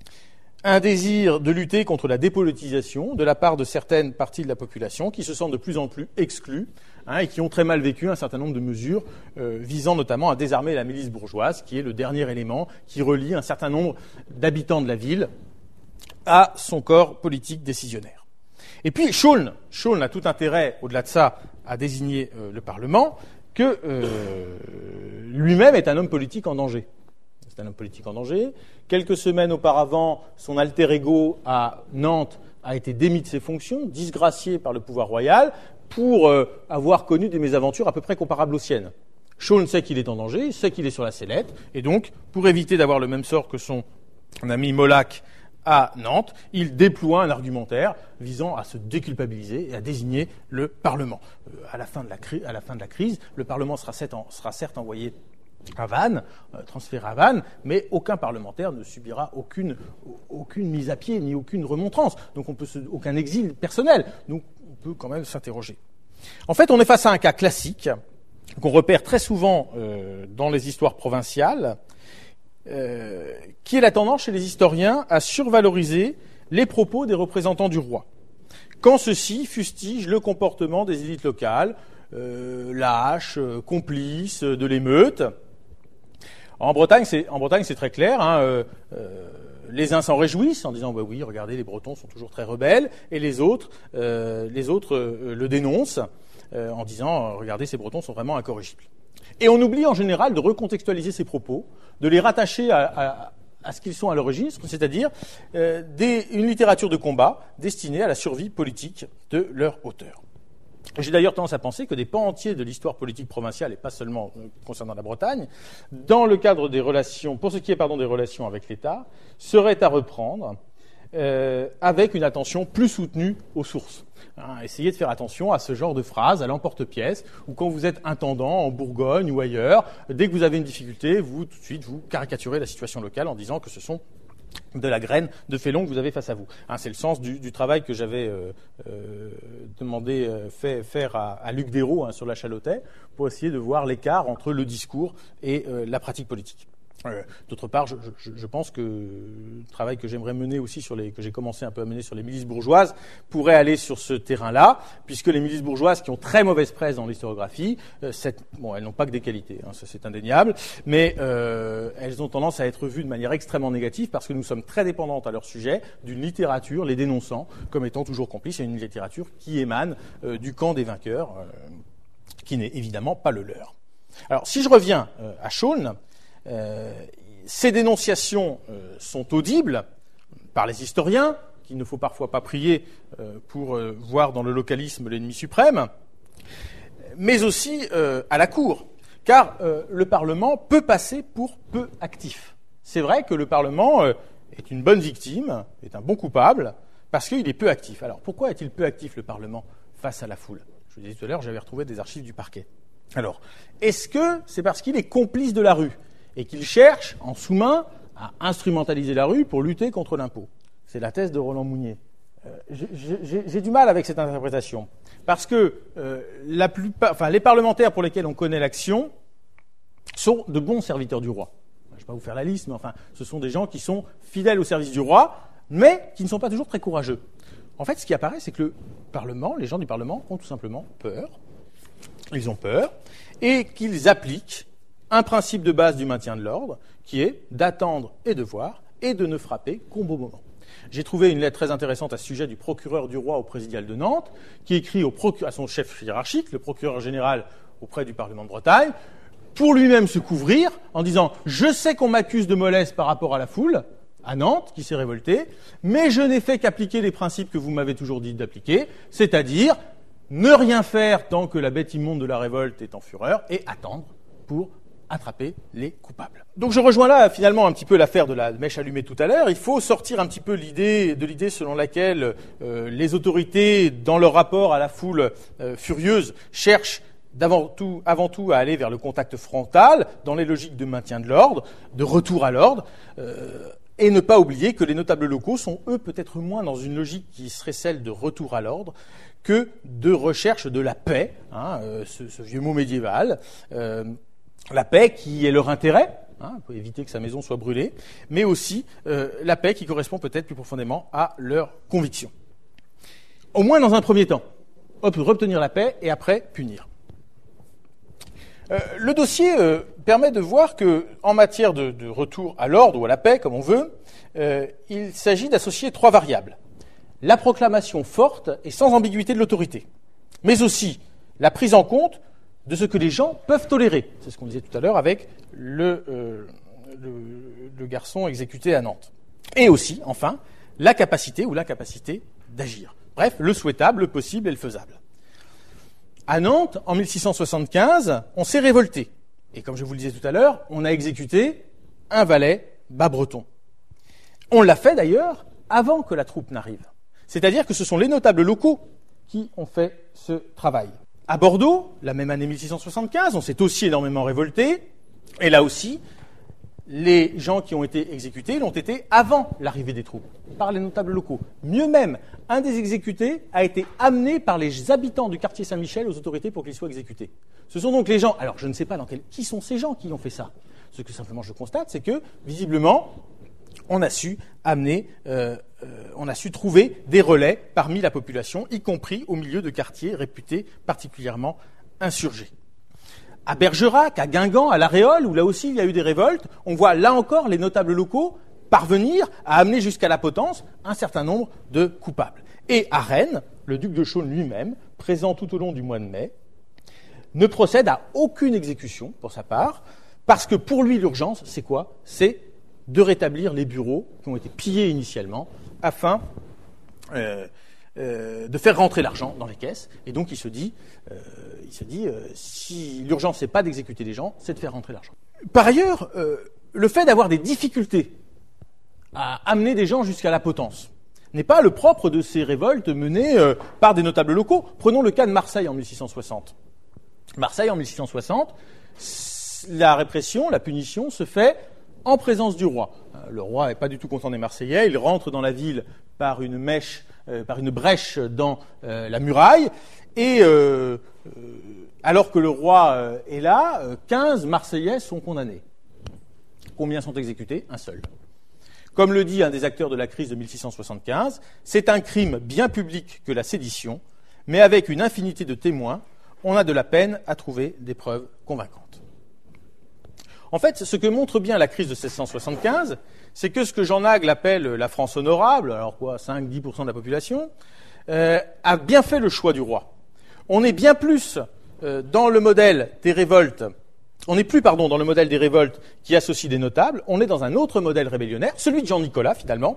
Speaker 2: un désir de lutter contre la dépolitisation de la part de certaines parties de la population qui se sentent de plus en plus exclues, hein, et qui ont très mal vécu un certain nombre de mesures euh, visant notamment à désarmer la milice bourgeoise, qui est le dernier élément qui relie un certain nombre d'habitants de la ville à son corps politique décisionnaire. Et puis Shaulnes, Shaulnes a tout intérêt, au-delà de ça, à désigner euh, le Parlement, que euh, lui-même est un homme politique en danger. C'est un homme politique en danger. Quelques semaines auparavant, son alter ego à Nantes a été démis de ses fonctions, disgracié par le pouvoir royal, pour euh, avoir connu des mésaventures à peu près comparables aux siennes. Shaulnes sait qu'il est en danger, sait qu'il est sur la sellette, et donc, pour éviter d'avoir le même sort que son ami Molac à Nantes, il déploie un argumentaire visant à se déculpabiliser et à désigner le Parlement. Euh, à la fin de la, cri- à la fin de la crise, le Parlement sera, en, sera certes envoyé à Vannes, euh, transféré à Vannes, mais aucun parlementaire ne subira aucune, aucune mise à pied ni aucune remontrance, donc on peut se, aucun exil personnel. Donc on peut quand même s'interroger. En fait, on est face à un cas classique qu'on repère très souvent euh, dans les histoires provinciales, euh, qui est la tendance chez les historiens à survaloriser les propos des représentants du roi, quand ceux-ci fustigent le comportement des élites locales, euh, lâches, euh, complices de l'émeute. En Bretagne, c'est, en Bretagne, c'est très clair. Hein, euh, euh, les uns s'en réjouissent en disant bah oui, regardez, les Bretons sont toujours très rebelles, et les autres, euh, les autres euh, le dénoncent euh, en disant regardez, ces Bretons sont vraiment incorrigibles. Et on oublie en général de recontextualiser ces propos, de les rattacher à, à, à ce qu'ils sont à l'origine, c'est-à-dire euh, des, une littérature de combat destinée à la survie politique de leur auteur. J'ai d'ailleurs tendance à penser que des pans entiers de l'histoire politique provinciale, et pas seulement concernant la Bretagne, dans le cadre des relations, pour ce qui est pardon, des relations avec l'État, seraient à reprendre euh, avec une attention plus soutenue aux sources. Hein, essayez de faire attention à ce genre de phrases à l'emporte-pièce, ou quand vous êtes intendant en Bourgogne ou ailleurs, dès que vous avez une difficulté, vous tout de suite vous caricaturez la situation locale en disant que ce sont de la graine de félon que vous avez face à vous. Hein, c'est le sens du, du travail que j'avais euh, euh, demandé euh, fait, faire à, à Luc Dérault hein, sur la Chalotais, pour essayer de voir l'écart entre le discours et euh, la pratique politique. Euh, d'autre part, je, je, je pense que le travail que j'aimerais mener aussi sur les, que j'ai commencé un peu à mener sur les milices bourgeoises pourrait aller sur ce terrain-là, puisque les milices bourgeoises qui ont très mauvaise presse dans l'historiographie, euh, cette, bon, elles n'ont pas que des qualités, hein, ça c'est indéniable, mais euh, elles ont tendance à être vues de manière extrêmement négative parce que nous sommes très dépendantes à leur sujet d'une littérature les dénonçant comme étant toujours complices, et une littérature qui émane euh, du camp des vainqueurs, euh, qui n'est évidemment pas le leur. Alors, si je reviens euh, à Shaulnes, Euh, ces dénonciations euh, sont audibles par les historiens, qu'il ne faut parfois pas prier euh, pour euh, voir dans le localisme l'ennemi suprême, mais aussi euh, à la cour, car euh, le Parlement peut passer pour peu actif. C'est vrai que le Parlement euh, est une bonne victime, est un bon coupable, parce qu'il est peu actif. Alors, pourquoi est-il peu actif, le Parlement, face à la foule ? Je vous disais tout à l'heure, j'avais retrouvé des archives du parquet. Alors, est-ce que c'est parce qu'il est complice de la rue et qu'il cherche, en sous-main, à instrumentaliser la rue pour lutter contre l'impôt ? C'est la thèse de Roland Mounier. Euh, j'ai, j'ai du mal avec cette interprétation, parce que euh, la plupart, enfin, les parlementaires pour lesquels on connaît l'action sont de bons serviteurs du roi. Je ne vais pas vous faire la liste, mais enfin, ce sont des gens qui sont fidèles au service du roi, mais qui ne sont pas toujours très courageux. En fait, ce qui apparaît, c'est que le Parlement, les gens du Parlement ont tout simplement peur. Ils ont peur, et qu'ils appliquent un principe de base du maintien de l'ordre, qui est d'attendre et de voir, et de ne frapper qu'au bon moment. J'ai trouvé une lettre très intéressante à ce sujet du procureur du roi au présidial de Nantes, qui écrit au procure, à son chef hiérarchique, le procureur général auprès du Parlement de Bretagne, pour lui-même se couvrir, en disant « Je sais qu'on m'accuse de mollesse par rapport à la foule, à Nantes, qui s'est révoltée, mais je n'ai fait qu'appliquer les principes que vous m'avez toujours dit d'appliquer, c'est-à-dire ne rien faire tant que la bête immonde de la révolte est en fureur, et attendre pour attraper les coupables. » Donc je rejoins là finalement un petit peu l'affaire de la mèche allumée tout à l'heure. Il faut sortir un petit peu l'idée de l'idée selon laquelle euh, les autorités, dans leur rapport à la foule euh, furieuse, cherchent d'avant tout, avant tout à aller vers le contact frontal, dans les logiques de maintien de l'ordre, de retour à l'ordre, euh, et ne pas oublier que les notables locaux sont, eux, peut-être moins dans une logique qui serait celle de retour à l'ordre que de recherche de la paix, hein, euh, ce, ce vieux mot médiéval, euh, la paix qui est leur intérêt, hein, pour éviter que sa maison soit brûlée, mais aussi euh, la paix qui correspond peut-être plus profondément à leurs convictions. Au moins dans un premier temps, obtenir la paix et après punir. Euh, le dossier euh, permet de voir que, en matière de, de retour à l'ordre ou à la paix, comme on veut, euh, il s'agit d'associer trois variables. La proclamation forte et sans ambiguïté de l'autorité, mais aussi la prise en compte de ce que les gens peuvent tolérer. C'est ce qu'on disait tout à l'heure avec le, euh, le, le garçon exécuté à Nantes. Et aussi, enfin, la capacité ou l'incapacité d'agir. Bref, le souhaitable, le possible et le faisable. À Nantes, en mille six cent soixante-quinze, on s'est révolté. Et comme je vous le disais tout à l'heure, on a exécuté un valet bas-breton. On l'a fait d'ailleurs avant que la troupe n'arrive. C'est-à-dire que ce sont les notables locaux qui ont fait ce travail. À Bordeaux, la même année mille six cent soixante-quinze, on s'est aussi énormément révolté. Et là aussi, les gens qui ont été exécutés l'ont été avant l'arrivée des troupes, par les notables locaux. Mieux même, un des exécutés a été amené par les habitants du quartier Saint-Michel aux autorités pour qu'il soit exécuté. Ce sont donc les gens... Alors, je ne sais pas dans quel... qui sont ces gens qui ont fait ça. Ce que simplement je constate, c'est que, visiblement, on a su amener, euh, euh, on a su trouver des relais parmi la population, y compris au milieu de quartiers réputés particulièrement insurgés. À Bergerac, à Guingamp, à La Réole, où là aussi il y a eu des révoltes, on voit là encore les notables locaux parvenir à amener jusqu'à la potence un certain nombre de coupables. Et à Rennes, le duc de Chaulnes lui-même, présent tout au long du mois de mai, ne procède à aucune exécution pour sa part, parce que pour lui l'urgence, c'est quoi ? C'est de rétablir les bureaux qui ont été pillés initialement, afin euh, euh, de faire rentrer l'argent dans les caisses. Et donc il se dit, euh, il se dit, euh, si l'urgence c'est pas d'exécuter les gens, c'est de faire rentrer l'argent. Par ailleurs, euh, le fait d'avoir des difficultés à amener des gens jusqu'à la potence n'est pas le propre de ces révoltes menées euh, par des notables locaux. Prenons le cas de Marseille en mille six cent soixante. Marseille en mille six cent soixante, la répression, la punition se fait en présence du roi. Le roi n'est pas du tout content des Marseillais, il rentre dans la ville par une mèche, euh, par une brèche dans euh, la muraille, et euh, euh, alors que le roi euh, est là, euh, quinze Marseillais sont condamnés. Combien sont exécutés ? Un seul. Comme le dit un des acteurs de la crise de mille six cent soixante-quinze, c'est un crime bien public que la sédition, mais avec une infinité de témoins, on a de la peine à trouver des preuves convaincantes. En fait, ce que montre bien la crise de mille sept cent soixante-quinze, c'est que ce que Jean Nagle appelle la France honorable, alors quoi, cinq à dix pour cent de la population, euh, a bien fait le choix du roi. On est bien plus euh, dans le modèle des révoltes, on n'est plus, pardon, dans le modèle des révoltes qui associe des notables, on est dans un autre modèle rébellionnaire, celui de Jean-Nicolas finalement,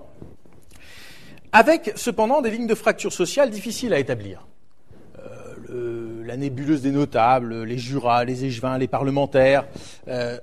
Speaker 2: avec cependant des lignes de fracture sociale difficiles à établir. Euh, le, la nébuleuse des notables, les jurats, les échevins, les parlementaires... Euh,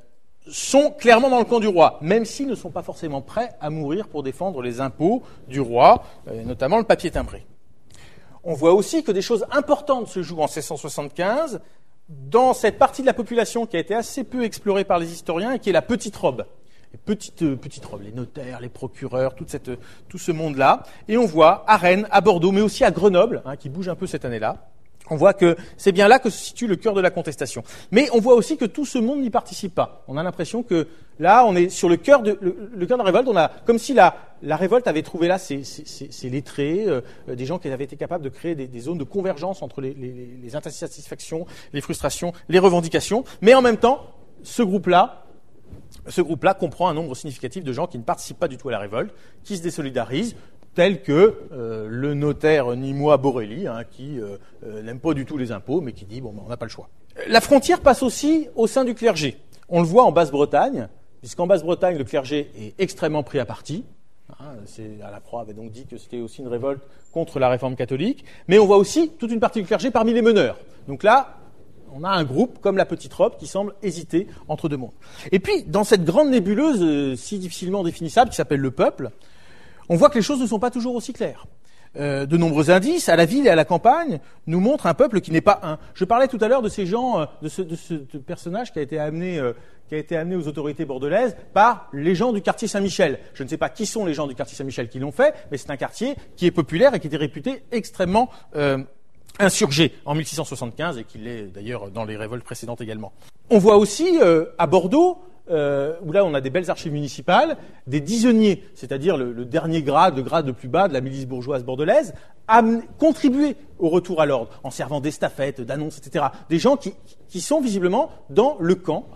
Speaker 2: sont clairement dans le camp du roi, même s'ils ne sont pas forcément prêts à mourir pour défendre les impôts du roi, euh, notamment le papier timbré. On voit aussi que des choses importantes se jouent en seize cent soixante-quinze dans cette partie de la population qui a été assez peu explorée par les historiens et qui est la petite robe. Les petites, euh, petites robes, les notaires, les procureurs, toute cette, tout ce monde-là. Et on voit à Rennes, à Bordeaux, mais aussi à Grenoble, hein, qui bouge un peu cette année-là. On voit que c'est bien là que se situe le cœur de la contestation. Mais on voit aussi que tout ce monde n'y participe pas. On a l'impression que là, on est sur le cœur de, le, le cœur de la révolte. On a, comme si la, la révolte avait trouvé là ses, ses, ses, ses lettrés, euh, des gens qui avaient été capables de créer des, des zones de convergence entre les, les, les insatisfactions, les frustrations, les revendications. Mais en même temps, ce groupe-là, ce groupe-là comprend un nombre significatif de gens qui ne participent pas du tout à la révolte, qui se désolidarisent, tel que euh, le notaire nîmois Borelli, hein, qui euh, euh, n'aime pas du tout les impôts, mais qui dit bon, ben, on n'a pas le choix. La frontière passe aussi au sein du clergé. On le voit en Basse-Bretagne, puisqu'en Basse-Bretagne, le clergé est extrêmement pris à partie. Hein, c'est, la Croix avait donc dit que c'était aussi une révolte contre la réforme catholique. Mais on voit aussi toute une partie du clergé parmi les meneurs. Donc là, on a un groupe, comme la petite robe, qui semble hésiter entre deux mondes. Et puis, dans cette grande nébuleuse euh, si difficilement définissable, qui s'appelle le peuple, on voit que les choses ne sont pas toujours aussi claires. Euh, de nombreux indices, à la ville et à la campagne, nous montrent un peuple qui n'est pas un. Je parlais tout à l'heure de ces gens, euh, de, ce, de ce de personnage qui a été amené, euh, qui a été amené aux autorités bordelaises par les gens du quartier Saint-Michel. Je ne sais pas qui sont les gens du quartier Saint-Michel qui l'ont fait, mais c'est un quartier qui est populaire et qui était réputé extrêmement euh, insurgé en mille six cent soixante-quinze et qui l'est d'ailleurs dans les révoltes précédentes également. On voit aussi euh, à Bordeaux, Euh, où là on a des belles archives municipales, des dizainiers, c'est-à-dire le, le dernier grade, le grade le plus bas de la milice bourgeoise bordelaise, amener, contribuer au retour à l'ordre, en servant d'estafettes, d'annonces, et cetera. Des gens qui, qui sont visiblement dans le camp,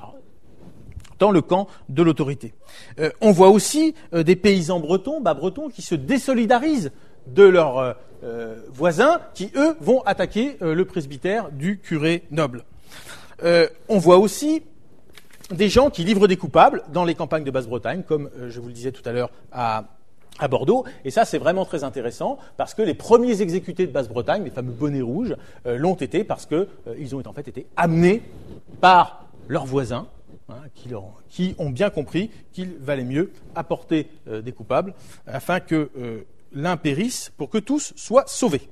Speaker 2: dans le camp de l'autorité. Euh, on voit aussi euh, des paysans bretons, bas bretons, qui se désolidarisent de leurs euh, euh, voisins, qui eux vont attaquer euh, le presbytère du curé noble. Euh, on voit aussi des gens qui livrent des coupables dans les campagnes de Basse-Bretagne, comme euh, je vous le disais tout à l'heure à, à Bordeaux. Et ça, c'est vraiment très intéressant, parce que les premiers exécutés de Basse-Bretagne, les fameux bonnets rouges, euh, l'ont été parce qu'ils euh, ont en fait été amenés par leurs voisins, hein, qui, leur, qui ont bien compris qu'il valait mieux apporter euh, des coupables, afin que euh, l'un périsse pour que tous soient sauvés.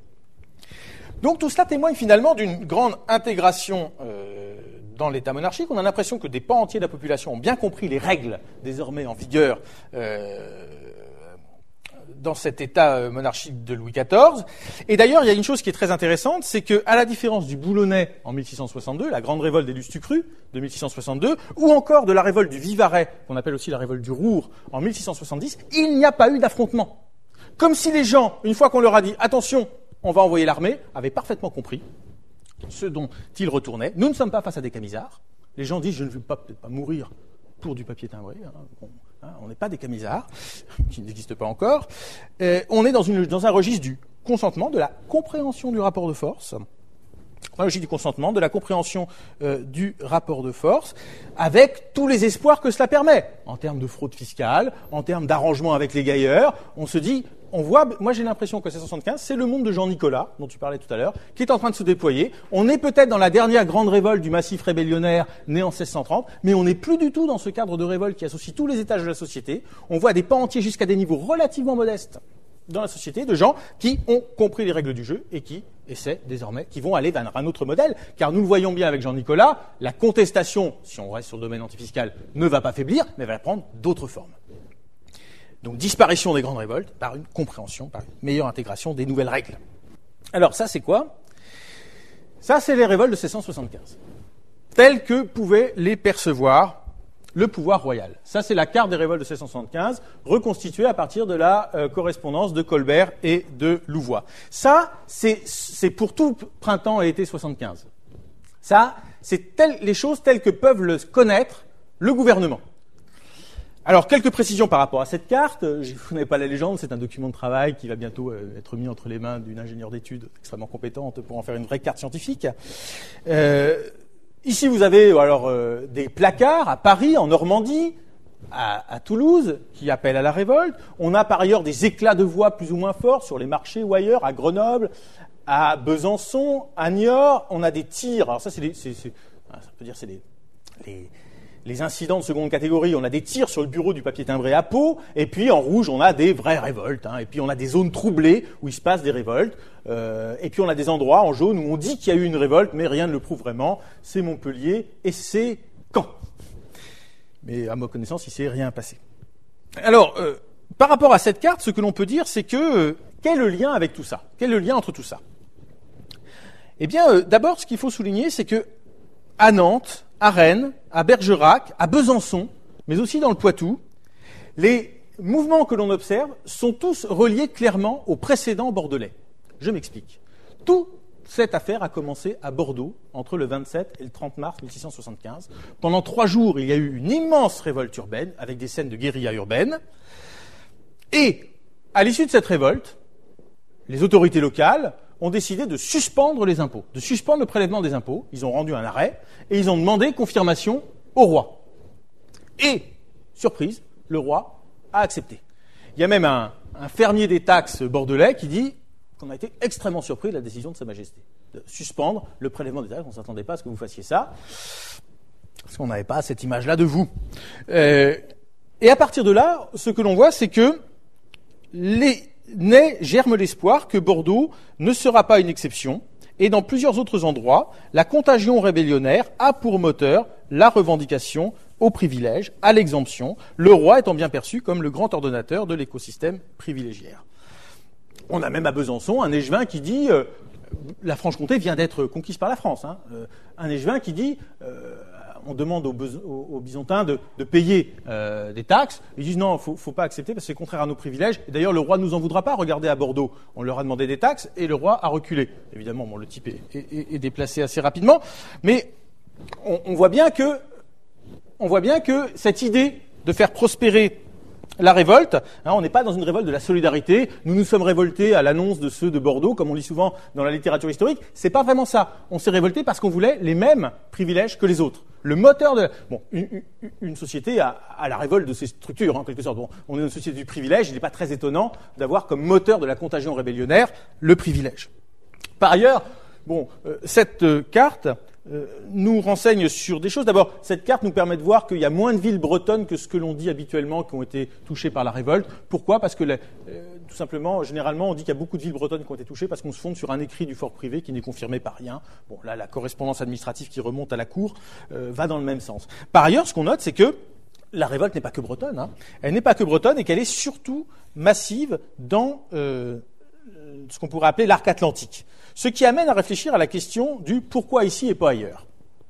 Speaker 2: Donc tout cela témoigne finalement d'une grande intégration euh, dans l'État monarchique. On a l'impression que des pans entiers de la population ont bien compris les règles désormais en vigueur euh, dans cet État monarchique de Louis quatorze. Et d'ailleurs, il y a une chose qui est très intéressante, c'est que, à la différence du Boulonnais en mille six cent soixante-deux, la grande révolte des Lustucru de mille six cent soixante-deux, ou encore de la révolte du Vivarais, qu'on appelle aussi la révolte du Roure, en mille six cent soixante-dix, il n'y a pas eu d'affrontement. Comme si les gens, une fois qu'on leur a dit « attention, on va envoyer l'armée », avaient parfaitement compris ce dont ils retournaient. Nous ne sommes pas face à des camisards. Les gens disent « je ne veux pas, peut-être pas mourir pour du papier timbré hein, ». Bon, hein, on n'est pas des camisards, qui n'existent pas encore. Euh, on est dans, une, dans un registre du consentement, de la compréhension du rapport de force, un registre du consentement, de la compréhension euh, du rapport de force, avec tous les espoirs que cela permet, en termes de fraude fiscale, en termes d'arrangement avec les gailleurs. On se dit, on voit, moi j'ai l'impression que seize cent soixante-quinze, c'est le monde de Jean-Nicolas, dont tu parlais tout à l'heure, qui est en train de se déployer. On est peut-être dans la dernière grande révolte du massif rébellionnaire né en seize cent trente, mais on n'est plus du tout dans ce cadre de révolte qui associe tous les étages de la société. On voit des pans entiers jusqu'à des niveaux relativement modestes dans la société, de gens qui ont compris les règles du jeu et qui essaient désormais, qui vont aller vers un autre modèle, car nous le voyons bien avec Jean-Nicolas, la contestation, si on reste sur le domaine antifiscal, ne va pas faiblir, mais va prendre d'autres formes. Donc disparition des grandes révoltes par une compréhension, par une meilleure intégration des nouvelles règles. Alors ça c'est quoi ? Ça c'est les révoltes de seize cent soixante-quinze, telles que pouvait les percevoir le pouvoir royal. Ça, c'est la carte des révoltes de seize cent soixante-quinze, reconstituée à partir de la euh, correspondance de Colbert et de Louvois. Ça, c'est, c'est pour tout printemps et été soixante-quinze. Ça, c'est tel, les choses telles que peuvent le connaître le gouvernement. Alors, quelques précisions par rapport à cette carte. Je vous n'avez pas la légende, c'est un document de travail qui va bientôt euh, être mis entre les mains d'une ingénieure d'études extrêmement compétente pour en faire une vraie carte scientifique. Euh, Ici, vous avez alors euh, des placards à Paris, en Normandie, à, à Toulouse, qui appellent à la révolte. On a par ailleurs des éclats de voix plus ou moins forts sur les marchés ou ailleurs, à Grenoble, à Besançon, à Niort. On a des tirs. Alors ça, c'est, les, c'est, c'est ça peut dire, c'est les, les,
Speaker 1: les incidents de seconde catégorie, on a des tirs sur le bureau du papier timbré à Pau, et puis en rouge, on a des vraies révoltes, hein, et puis on a des zones troublées où il se passe des révoltes, euh, et puis on a des endroits en jaune où on dit qu'il y a eu une révolte, mais rien ne le prouve vraiment, c'est Montpellier et c'est Caen. Mais à ma connaissance, il s'est rien passé. Alors, euh, par rapport à cette carte, ce que l'on peut dire, c'est que, euh, quel est le lien avec tout ça? Quel est le lien entre tout ça? Eh bien, euh, d'abord, ce qu'il faut souligner, c'est que à Nantes, à Rennes, à Bergerac, à Besançon, mais aussi dans le Poitou, les mouvements que l'on observe sont tous reliés clairement au précédent bordelais. Je m'explique. Toute cette affaire a commencé à Bordeaux entre le vingt-sept et le trente mars mille six cent soixante-quinze. Pendant trois jours, il y a eu une immense révolte urbaine avec des scènes de guérilla urbaine. Et à l'issue de cette révolte, les autorités locales ont décidé de suspendre les impôts, de suspendre le prélèvement des impôts. Ils ont rendu un arrêt et ils ont demandé confirmation au roi. Et, surprise, le roi a accepté. Il y a même un, un fermier des taxes bordelais qui dit qu'on a été extrêmement surpris de la décision de Sa Majesté de suspendre le prélèvement des taxes. On ne s'attendait pas à ce que vous fassiez ça, parce qu'on n'avait pas cette image-là de vous. Euh, et à partir de là, ce que l'on voit, c'est que les naît, germe l'espoir que Bordeaux ne sera pas une exception, et dans plusieurs autres endroits, la contagion rébellionnaire a pour moteur la revendication au privilège, à l'exemption, le roi étant bien perçu comme le grand ordonnateur de l'écosystème privilégiaire. On a même à Besançon un échevin qui dit euh, la Franche-Comté vient d'être conquise par la France. Hein, euh, un échevin qui dit euh, on demande aux, aux, aux Byzantins de, de payer euh, des taxes. Ils disent non, faut, faut pas accepter parce que c'est contraire à nos privilèges. Et d'ailleurs, le roi ne nous en voudra pas. Regardez à Bordeaux, on leur a demandé des taxes et le roi a reculé. Évidemment, bon, le type est, est, est déplacé assez rapidement, mais on, on voit bien que, on voit bien que cette idée de faire prospérer la révolte, hein, on n'est pas dans une révolte de la solidarité. Nous nous sommes révoltés à l'annonce de ceux de Bordeaux, comme on dit souvent dans la littérature historique. C'est pas vraiment ça. On s'est révolté parce qu'on voulait les mêmes privilèges que les autres. Le moteur de bon, une, une, une société a, a la révolte de ses structures, en quelque sorte. Bon, on est une société du privilège. Il n'est pas très étonnant d'avoir comme moteur de la contagion rébellionnaire le privilège. Par ailleurs, bon, euh, cette euh, carte Euh, nous renseigne sur des choses. D'abord, cette carte nous permet de voir qu'il y a moins de villes bretonnes que ce que l'on dit habituellement qui ont été touchées par la révolte. Pourquoi ? Parce que, la, euh, tout simplement, généralement, on dit qu'il y a beaucoup de villes bretonnes qui ont été touchées parce qu'on se fonde sur un écrit du fort privé qui n'est confirmé par rien. Bon, là, la correspondance administrative qui remonte à la cour euh, va dans le même sens. Par ailleurs, ce qu'on note, c'est que la révolte n'est pas que bretonne. Hein. Elle n'est pas que bretonne et qu'elle est surtout massive dans euh, ce qu'on pourrait appeler l'arc atlantique. Ce qui amène à réfléchir à la question du pourquoi ici et pas ailleurs.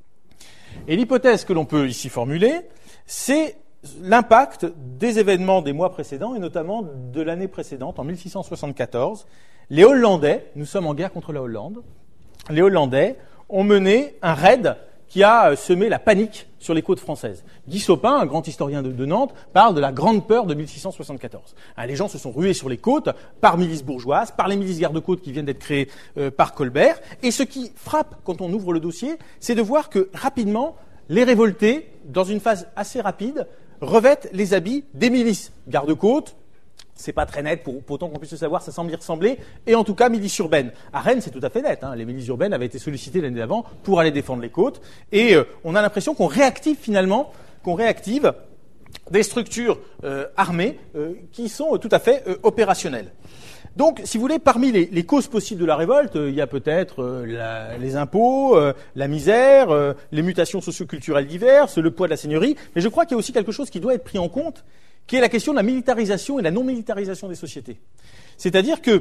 Speaker 1: Et l'hypothèse que l'on peut ici formuler, c'est l'impact des événements des mois précédents, et notamment de l'année précédente, en mille six cent soixante-quatorze. Les Hollandais, nous sommes en guerre contre la Hollande, les Hollandais ont mené un raid qui a semé la panique sur les côtes françaises. Guy Sopin, un grand historien de, de Nantes, parle de la grande peur de mille six cent soixante-quatorze. Hein, les gens se sont rués sur les côtes par milices bourgeoises, par les milices garde-côtes qui viennent d'être créées euh, par Colbert. Et ce qui frappe quand on ouvre le dossier, c'est de voir que rapidement, les révoltés, dans une phase assez rapide, revêtent les habits des milices garde-côtes. C'est pas très net, pour, pour autant qu'on puisse le savoir, ça semble y ressembler. Et en tout cas, milices urbaines. À Rennes, c'est tout à fait net. Hein. Les milices urbaines avaient été sollicitées l'année d'avant pour aller défendre les côtes. Et euh, on a l'impression qu'on réactive finalement, qu'on réactive des structures euh, armées euh, qui sont euh, tout à fait euh, opérationnelles. Donc, si vous voulez, parmi les, les causes possibles de la révolte, euh, il y a peut-être euh, la, les impôts, euh, la misère, euh, les mutations socio-culturelles diverses, le poids de la seigneurie. Mais je crois qu'il y a aussi quelque chose qui doit être pris en compte, qui est la question de la militarisation et de la non-militarisation des sociétés. C'est-à-dire que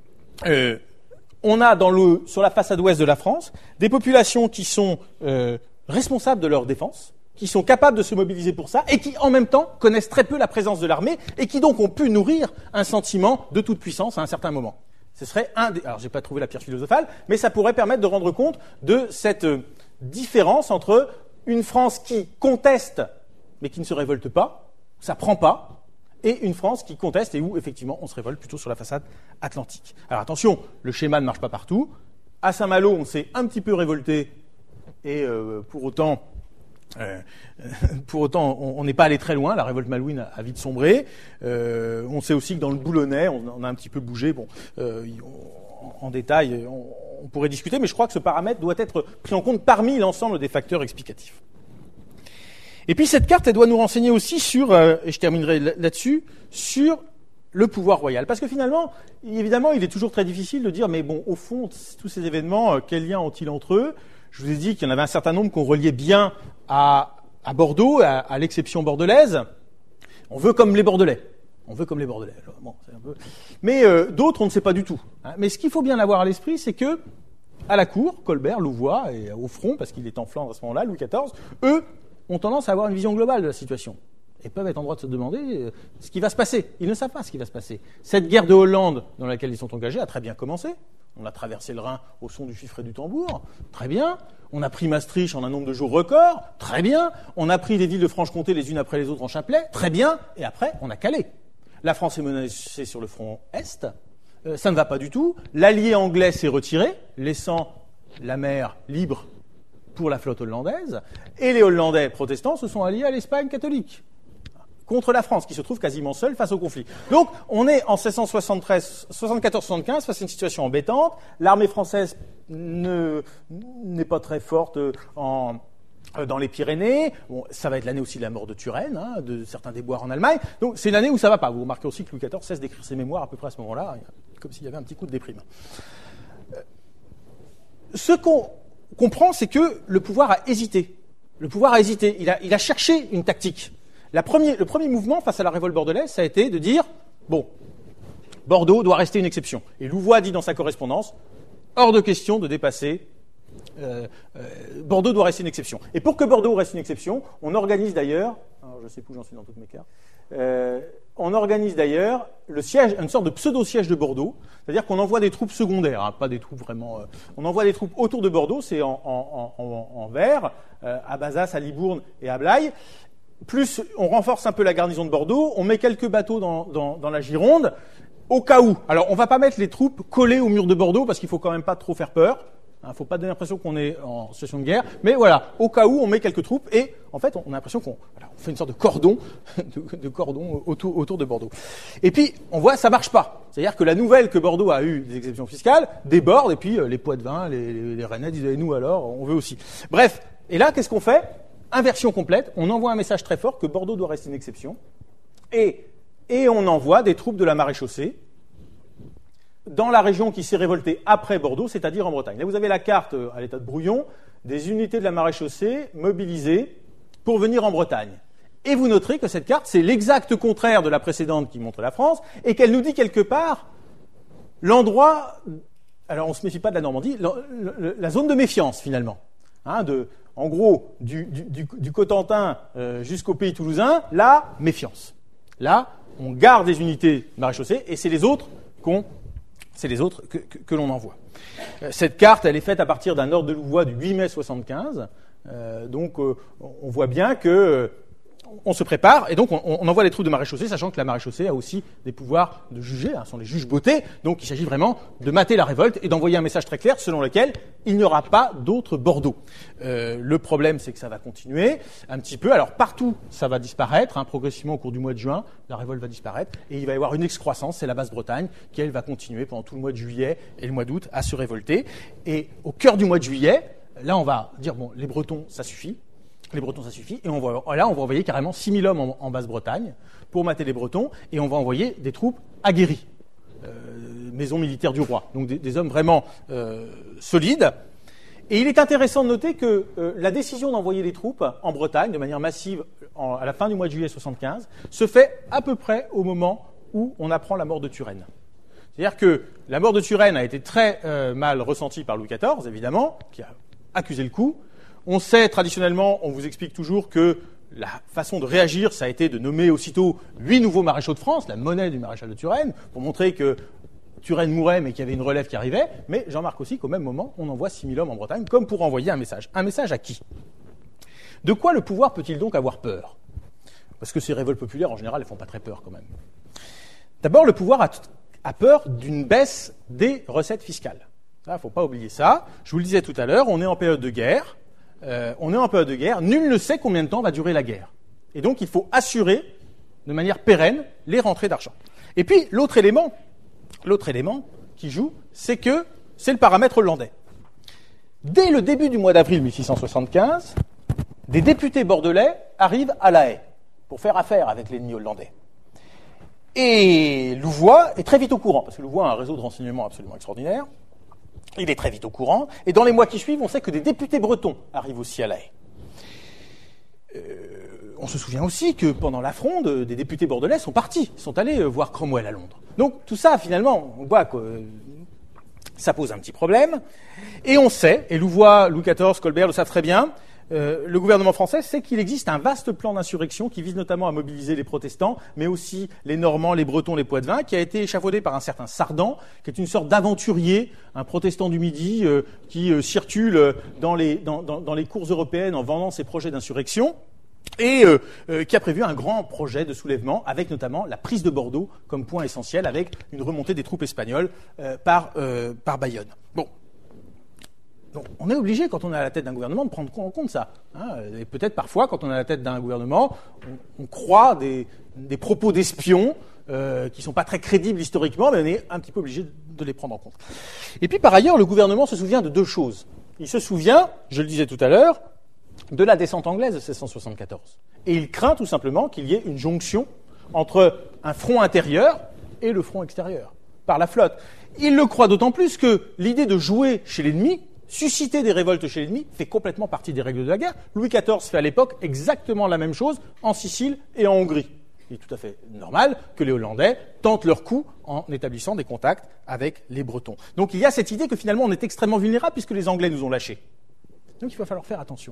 Speaker 1: euh, on a dans le, sur la façade ouest de la France des populations qui sont euh, responsables de leur défense, qui sont capables de se mobiliser pour ça, et qui, en même temps, connaissent très peu la présence de l'armée, et qui donc ont pu nourrir un sentiment de toute puissance à un certain moment. Ce serait un des... Alors, j'ai pas trouvé la pierre philosophale, mais ça pourrait permettre de rendre compte de cette euh, différence entre une France qui conteste, mais qui ne se révolte pas, ça prend pas, et une France qui conteste et où, effectivement, on se révolte plutôt sur la façade atlantique. Alors attention, le schéma ne marche pas partout. À Saint-Malo, on s'est un petit peu révolté, et euh, pour autant, euh, pour autant, on n'est pas allé très loin. La révolte malouine a, a vite sombré. Euh, on sait aussi que dans le Boulonnais, on, on a un petit peu bougé. Bon, euh, on, en détail, on, on pourrait discuter, mais je crois que ce paramètre doit être pris en compte parmi l'ensemble des facteurs explicatifs.
Speaker 2: Et puis cette carte, elle doit nous renseigner aussi sur, euh, et je terminerai là-dessus, sur le pouvoir royal. Parce que finalement, évidemment, il est toujours très difficile de dire, mais bon, au fond, tous ces événements, euh, quel lien ont-ils entre eux? Je vous ai dit qu'il y en avait un certain nombre qu'on reliait bien à, à Bordeaux, à, à l'exception bordelaise. On veut comme les Bordelais. On veut comme les Bordelais. Bon, c'est un peu... Mais euh, d'autres, on ne sait pas du tout. Hein. Mais ce qu'il faut bien avoir à l'esprit, c'est que à la cour, Colbert, Louvois et au front, parce qu'il est en Flandre à ce moment-là, Louis quatorze, eux ont tendance à avoir une vision globale de la situation et peuvent être en droit de se demander euh, ce qui va se passer. Ils ne savent pas ce qui va se passer. Cette guerre de Hollande dans laquelle ils sont engagés a très bien commencé. On a traversé le Rhin au son du fifre et du tambour. Très bien. On a pris Maastricht en un nombre de jours record. Très bien. On a pris les villes de Franche-Comté les unes après les autres en chapelet. Très bien. Et après, on a Calais. La France est menacée sur le front Est. Euh, ça ne va pas du tout. L'allié anglais s'est retiré, laissant la mer libre pour la flotte hollandaise. Et les Hollandais protestants se sont alliés à l'Espagne catholique contre la France, qui se trouve quasiment seule face au conflit. Donc, on est en seize cent soixante-treize, soixante-quatorze soixante-quinze face à une situation embêtante. L'armée française ne, n'est pas très forte en, dans les Pyrénées. Bon, ça va être l'année aussi de la mort de Turenne, hein, de certains déboires en Allemagne. Donc, c'est l'année où ça va pas. Vous remarquez aussi que Louis quatorze cesse d'écrire ses mémoires à peu près à ce moment-là, comme s'il y avait un petit coup de déprime. Ce qu'on comprend, c'est que le pouvoir a hésité. Le pouvoir a hésité. Il a, il a cherché une tactique. La premier, le premier mouvement face à la révolte bordelaise, ça a été de dire, bon, Bordeaux doit rester une exception. Et Louvois dit dans sa correspondance, hors de question de dépasser, euh, euh, Bordeaux doit rester une exception. Et pour que Bordeaux reste une exception, on organise d'ailleurs, alors je sais plus où j'en suis dans toutes mes cartes, euh, on organise d'ailleurs le siège, une sorte de pseudo-siège de Bordeaux, c'est-à-dire qu'on envoie des troupes secondaires, hein, pas des troupes vraiment, euh, on envoie des troupes autour de Bordeaux, c'est en, en, en, en vert, euh, à Bazas, à Libourne et à Blaye. Plus on renforce un peu la garnison de Bordeaux, on met quelques bateaux dans, dans, dans la Gironde, au cas où. Alors, on va pas mettre les troupes collées au mur de Bordeaux, parce qu'il faut quand même pas trop faire peur. Il ne faut pas donner l'impression qu'on est en situation de guerre. Mais voilà, au cas où, on met quelques troupes, et en fait, on a l'impression qu'on voilà, on fait une sorte de cordon, de, de cordon autour, autour de Bordeaux. Et puis, on voit, ça marche pas. C'est-à-dire que la nouvelle que Bordeaux a eu des exceptions fiscales déborde, et puis euh, les Poitevins, les, les, les Rennais disent, nous alors, on veut aussi. Bref, et là, qu'est-ce qu'on fait ? Inversion complète, on envoie un message très fort que Bordeaux doit rester une exception, et, et on envoie des troupes de la maréchaussée dans la région qui s'est révoltée après Bordeaux, c'est-à-dire en Bretagne. Là, vous avez la carte à l'état de brouillon des unités de la maréchaussée mobilisées pour venir en Bretagne. Et vous noterez que cette carte, c'est l'exact contraire de la précédente qui montre la France, et qu'elle nous dit quelque part l'endroit, alors on ne se méfie pas de la Normandie, la, la, la zone de méfiance finalement, hein, de... En gros, du, du, du Cotentin euh, jusqu'au pays toulousain, là, méfiance. Là, on garde les unités maréchaussées et c'est les autres qu'on, c'est les autres que, que, que l'on envoie. Euh, cette carte, elle est faite à partir d'un ordre de Louvois du huit mai soixante-quinze. Euh, donc, euh, on voit bien que euh, on se prépare et donc on, on envoie les troupes de maréchaussée, sachant que la maréchaussée a aussi des pouvoirs de juger, hein, ce sont les juges bottés. Donc, il s'agit vraiment de mater la révolte et d'envoyer un message très clair selon lequel il n'y aura pas d'autre Bordeaux. Euh, le problème, c'est que ça va continuer un petit peu. Alors, partout, ça va disparaître. Hein, progressivement, au cours du mois de juin, la révolte va disparaître. Et il va y avoir une excroissance, c'est la Basse-Bretagne, qui, elle, va continuer pendant tout le mois de juillet et le mois d'août à se révolter. Et au cœur du mois de juillet, là, on va dire, bon, les Bretons, ça suffit. Les Bretons, ça suffit. Et on va, là, on va envoyer carrément six mille hommes en, en Basse-Bretagne pour mater les Bretons. Et on va envoyer des troupes aguerries. Euh, maison militaire du roi. Donc, des, des hommes vraiment euh, solides. Et il est intéressant de noter que euh, la décision d'envoyer les troupes en Bretagne de manière massive en, à la fin du mois de juillet soixante-quinze se fait à peu près au moment où on apprend la mort de Turenne. C'est-à-dire que la mort de Turenne a été très euh, mal ressentie par Louis quatorze, évidemment, qui a accusé le coup. On sait traditionnellement, on vous explique toujours que la façon de réagir, ça a été de nommer aussitôt huit nouveaux maréchaux de France, la monnaie du maréchal de Turenne, pour montrer que Turenne mourait, mais qu'il y avait une relève qui arrivait. Mais j'en remarque aussi qu'au même moment, on envoie six mille hommes en Bretagne, comme pour envoyer un message. Un message à qui ? De quoi le pouvoir peut-il donc avoir peur ? Parce que ces révoltes populaires, en général, elles font pas très peur quand même. D'abord, le pouvoir a, a peur d'une baisse des recettes fiscales. Il ne faut pas oublier ça. Je vous le disais tout à l'heure, on est en période de guerre. Euh, on est en période de guerre. Nul ne sait combien de temps va durer la guerre. Et donc, il faut assurer de manière pérenne les rentrées d'argent. Et puis, l'autre élément, l'autre élément qui joue, c'est que c'est le paramètre hollandais. Dès le début du mois d'avril mille six cent soixante-quinze, des députés bordelais arrivent à La Haye pour faire affaire avec l'ennemi hollandais. Et Louvois est très vite au courant, parce que Louvois a un réseau de renseignement absolument extraordinaire. Il est très vite au courant, et dans les mois qui suivent, on sait que des députés bretons arrivent aussi à La Haye. Euh, on se souvient aussi que pendant la Fronde, des députés bordelais sont partis, sont allés voir Cromwell à Londres. Donc tout ça, finalement, on voit que euh, ça pose un petit problème. Et on sait, et Louvois, Louis quatorze, Colbert le savent très bien, Euh, le gouvernement français sait qu'il existe un vaste plan d'insurrection qui vise notamment à mobiliser les protestants, mais aussi les Normands, les Bretons, les Poitevins, qui a été échafaudé par un certain Sardan, qui est une sorte d'aventurier, un protestant du Midi, euh, qui euh, circule dans les, dans, dans, dans les cours européennes en vendant ses projets d'insurrection, et euh, euh, qui a prévu un grand projet de soulèvement, avec notamment la prise de Bordeaux comme point essentiel, avec une remontée des troupes espagnoles euh, par, euh, par Bayonne. Bon. Donc, on est obligé, quand on est à la tête d'un gouvernement, de prendre en compte ça. Hein, et peut-être parfois, quand on est à la tête d'un gouvernement, on, on croit des, des propos d'espions euh, qui ne sont pas très crédibles historiquement, mais on est un petit peu obligé de les prendre en compte. Et puis, par ailleurs, le gouvernement se souvient de deux choses. Il se souvient, je le disais tout à l'heure, de la descente anglaise de seize cent soixante-quatorze. Et il craint tout simplement qu'il y ait une jonction entre un front intérieur et le front extérieur, par la flotte. Il le croit d'autant plus que l'idée de jouer chez l'ennemi, susciter des révoltes chez l'ennemi, fait complètement partie des règles de la guerre. Louis quatorze fait à l'époque exactement la même chose en Sicile et en Hongrie. Il est tout à fait normal que les Hollandais tentent leur coup en établissant des contacts avec les Bretons. Donc il y a cette idée que finalement on est extrêmement vulnérable puisque les Anglais nous ont lâchés. Donc il va falloir faire attention.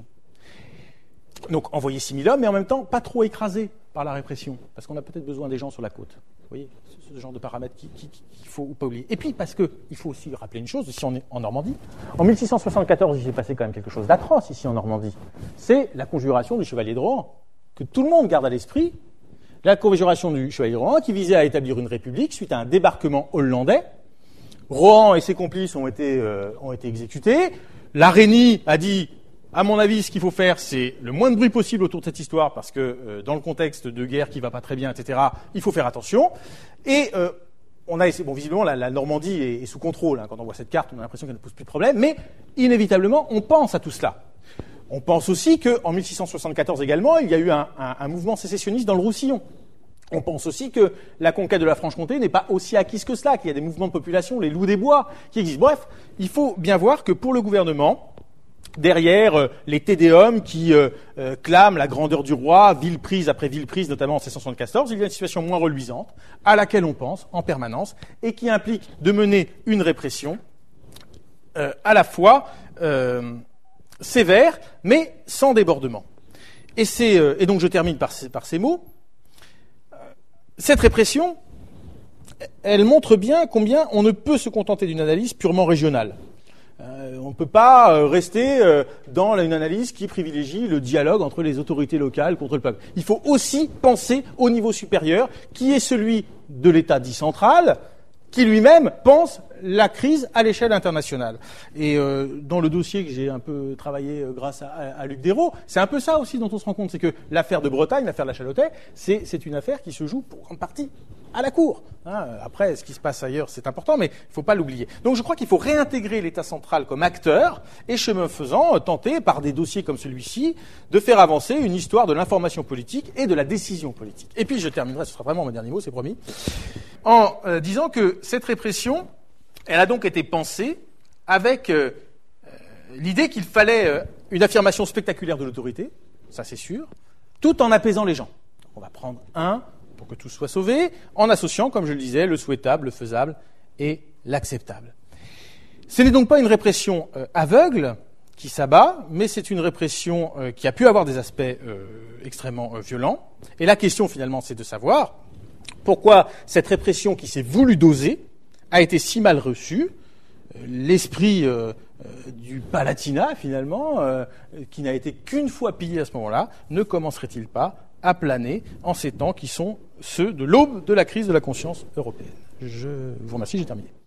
Speaker 2: Donc envoyer six mille hommes, mais en même temps pas trop écrasés par la répression, parce qu'on a peut-être besoin des gens sur la côte. Vous voyez, c'est ce genre de paramètres qu'il qui, qui, qui faut pas oublier. Et puis parce que il faut aussi rappeler une chose, si on est en Normandie, en mille six cent soixante-quatorze, il s'est passé quand même quelque chose d'atroce ici en Normandie. C'est la conjuration du Chevalier de Rohan, que tout le monde garde à l'esprit. La conjuration du Chevalier de Rohan qui visait à établir une république suite à un débarquement hollandais. Rohan et ses complices ont été, euh, ont été exécutés. La Reynie a dit, à mon avis, ce qu'il faut faire, c'est le moins de bruit possible autour de cette histoire, parce que euh, dans le contexte de guerre qui va pas très bien, et cetera, il faut faire attention. Et euh, on a, bon, visiblement, la, la Normandie est, est sous contrôle. Hein. Quand on voit cette carte, on a l'impression qu'elle ne pose plus de problème. Mais inévitablement, on pense à tout cela. On pense aussi qu'en mille six cent soixante-quatorze également, il y a eu un, un, un mouvement sécessionniste dans le Roussillon. On pense aussi que la conquête de la Franche-Comté n'est pas aussi acquise que cela, qu'il y a des mouvements de population, les loups des bois, qui existent. Bref, il faut bien voir que pour le gouvernement, derrière euh, les Tédéums qui euh, euh, clament la grandeur du roi, ville prise après ville prise, notamment en mille six cent soixante-quatorze, il y a une situation moins reluisante, à laquelle on pense en permanence, et qui implique de mener une répression euh, à la fois euh, sévère, mais sans débordement. Et, c'est, euh, et donc je termine par ces, par ces mots. Cette répression, elle montre bien combien on ne peut se contenter d'une analyse purement régionale. Euh, on ne peut pas euh, rester euh, dans une analyse qui privilégie le dialogue entre les autorités locales contre le peuple. Il faut aussi penser au niveau supérieur, qui est celui de l'État dit central, qui lui-même pense la crise à l'échelle internationale. Et euh, dans le dossier que j'ai un peu travaillé euh, grâce à, à, à Luc Dérault, c'est un peu ça aussi dont on se rend compte, c'est que l'affaire de Bretagne, l'affaire de la Chalotais, c'est, c'est une affaire qui se joue pour grande partie à la cour. Hein, après, ce qui se passe ailleurs, c'est important, mais il ne faut pas l'oublier. Donc je crois qu'il faut réintégrer l'État central comme acteur et, chemin faisant, tenter, par des dossiers comme celui-ci, de faire avancer une histoire de l'information politique et de la décision politique. Et puis je terminerai, ce sera vraiment mon dernier mot, c'est promis, en euh, disant que cette répression, elle a donc été pensée avec euh, euh, l'idée qu'il fallait euh, une affirmation spectaculaire de l'autorité, ça c'est sûr, tout en apaisant les gens. On va prendre un pour que tout soit sauvé, en associant, comme je le disais, le souhaitable, le faisable et l'acceptable. Ce n'est donc pas une répression euh, aveugle qui s'abat, mais c'est une répression euh, qui a pu avoir des aspects euh, extrêmement euh, violents. Et la question, finalement, c'est de savoir pourquoi cette répression qui s'est voulue doser a été si mal reçue. Euh, l'esprit euh, euh, du Palatinat, finalement, euh, qui n'a été qu'une fois pillé à ce moment-là, ne commencerait-il pas à planer en ces temps qui sont ceux de l'aube de la crise de la conscience européenne. Je vous remercie, j'ai terminé.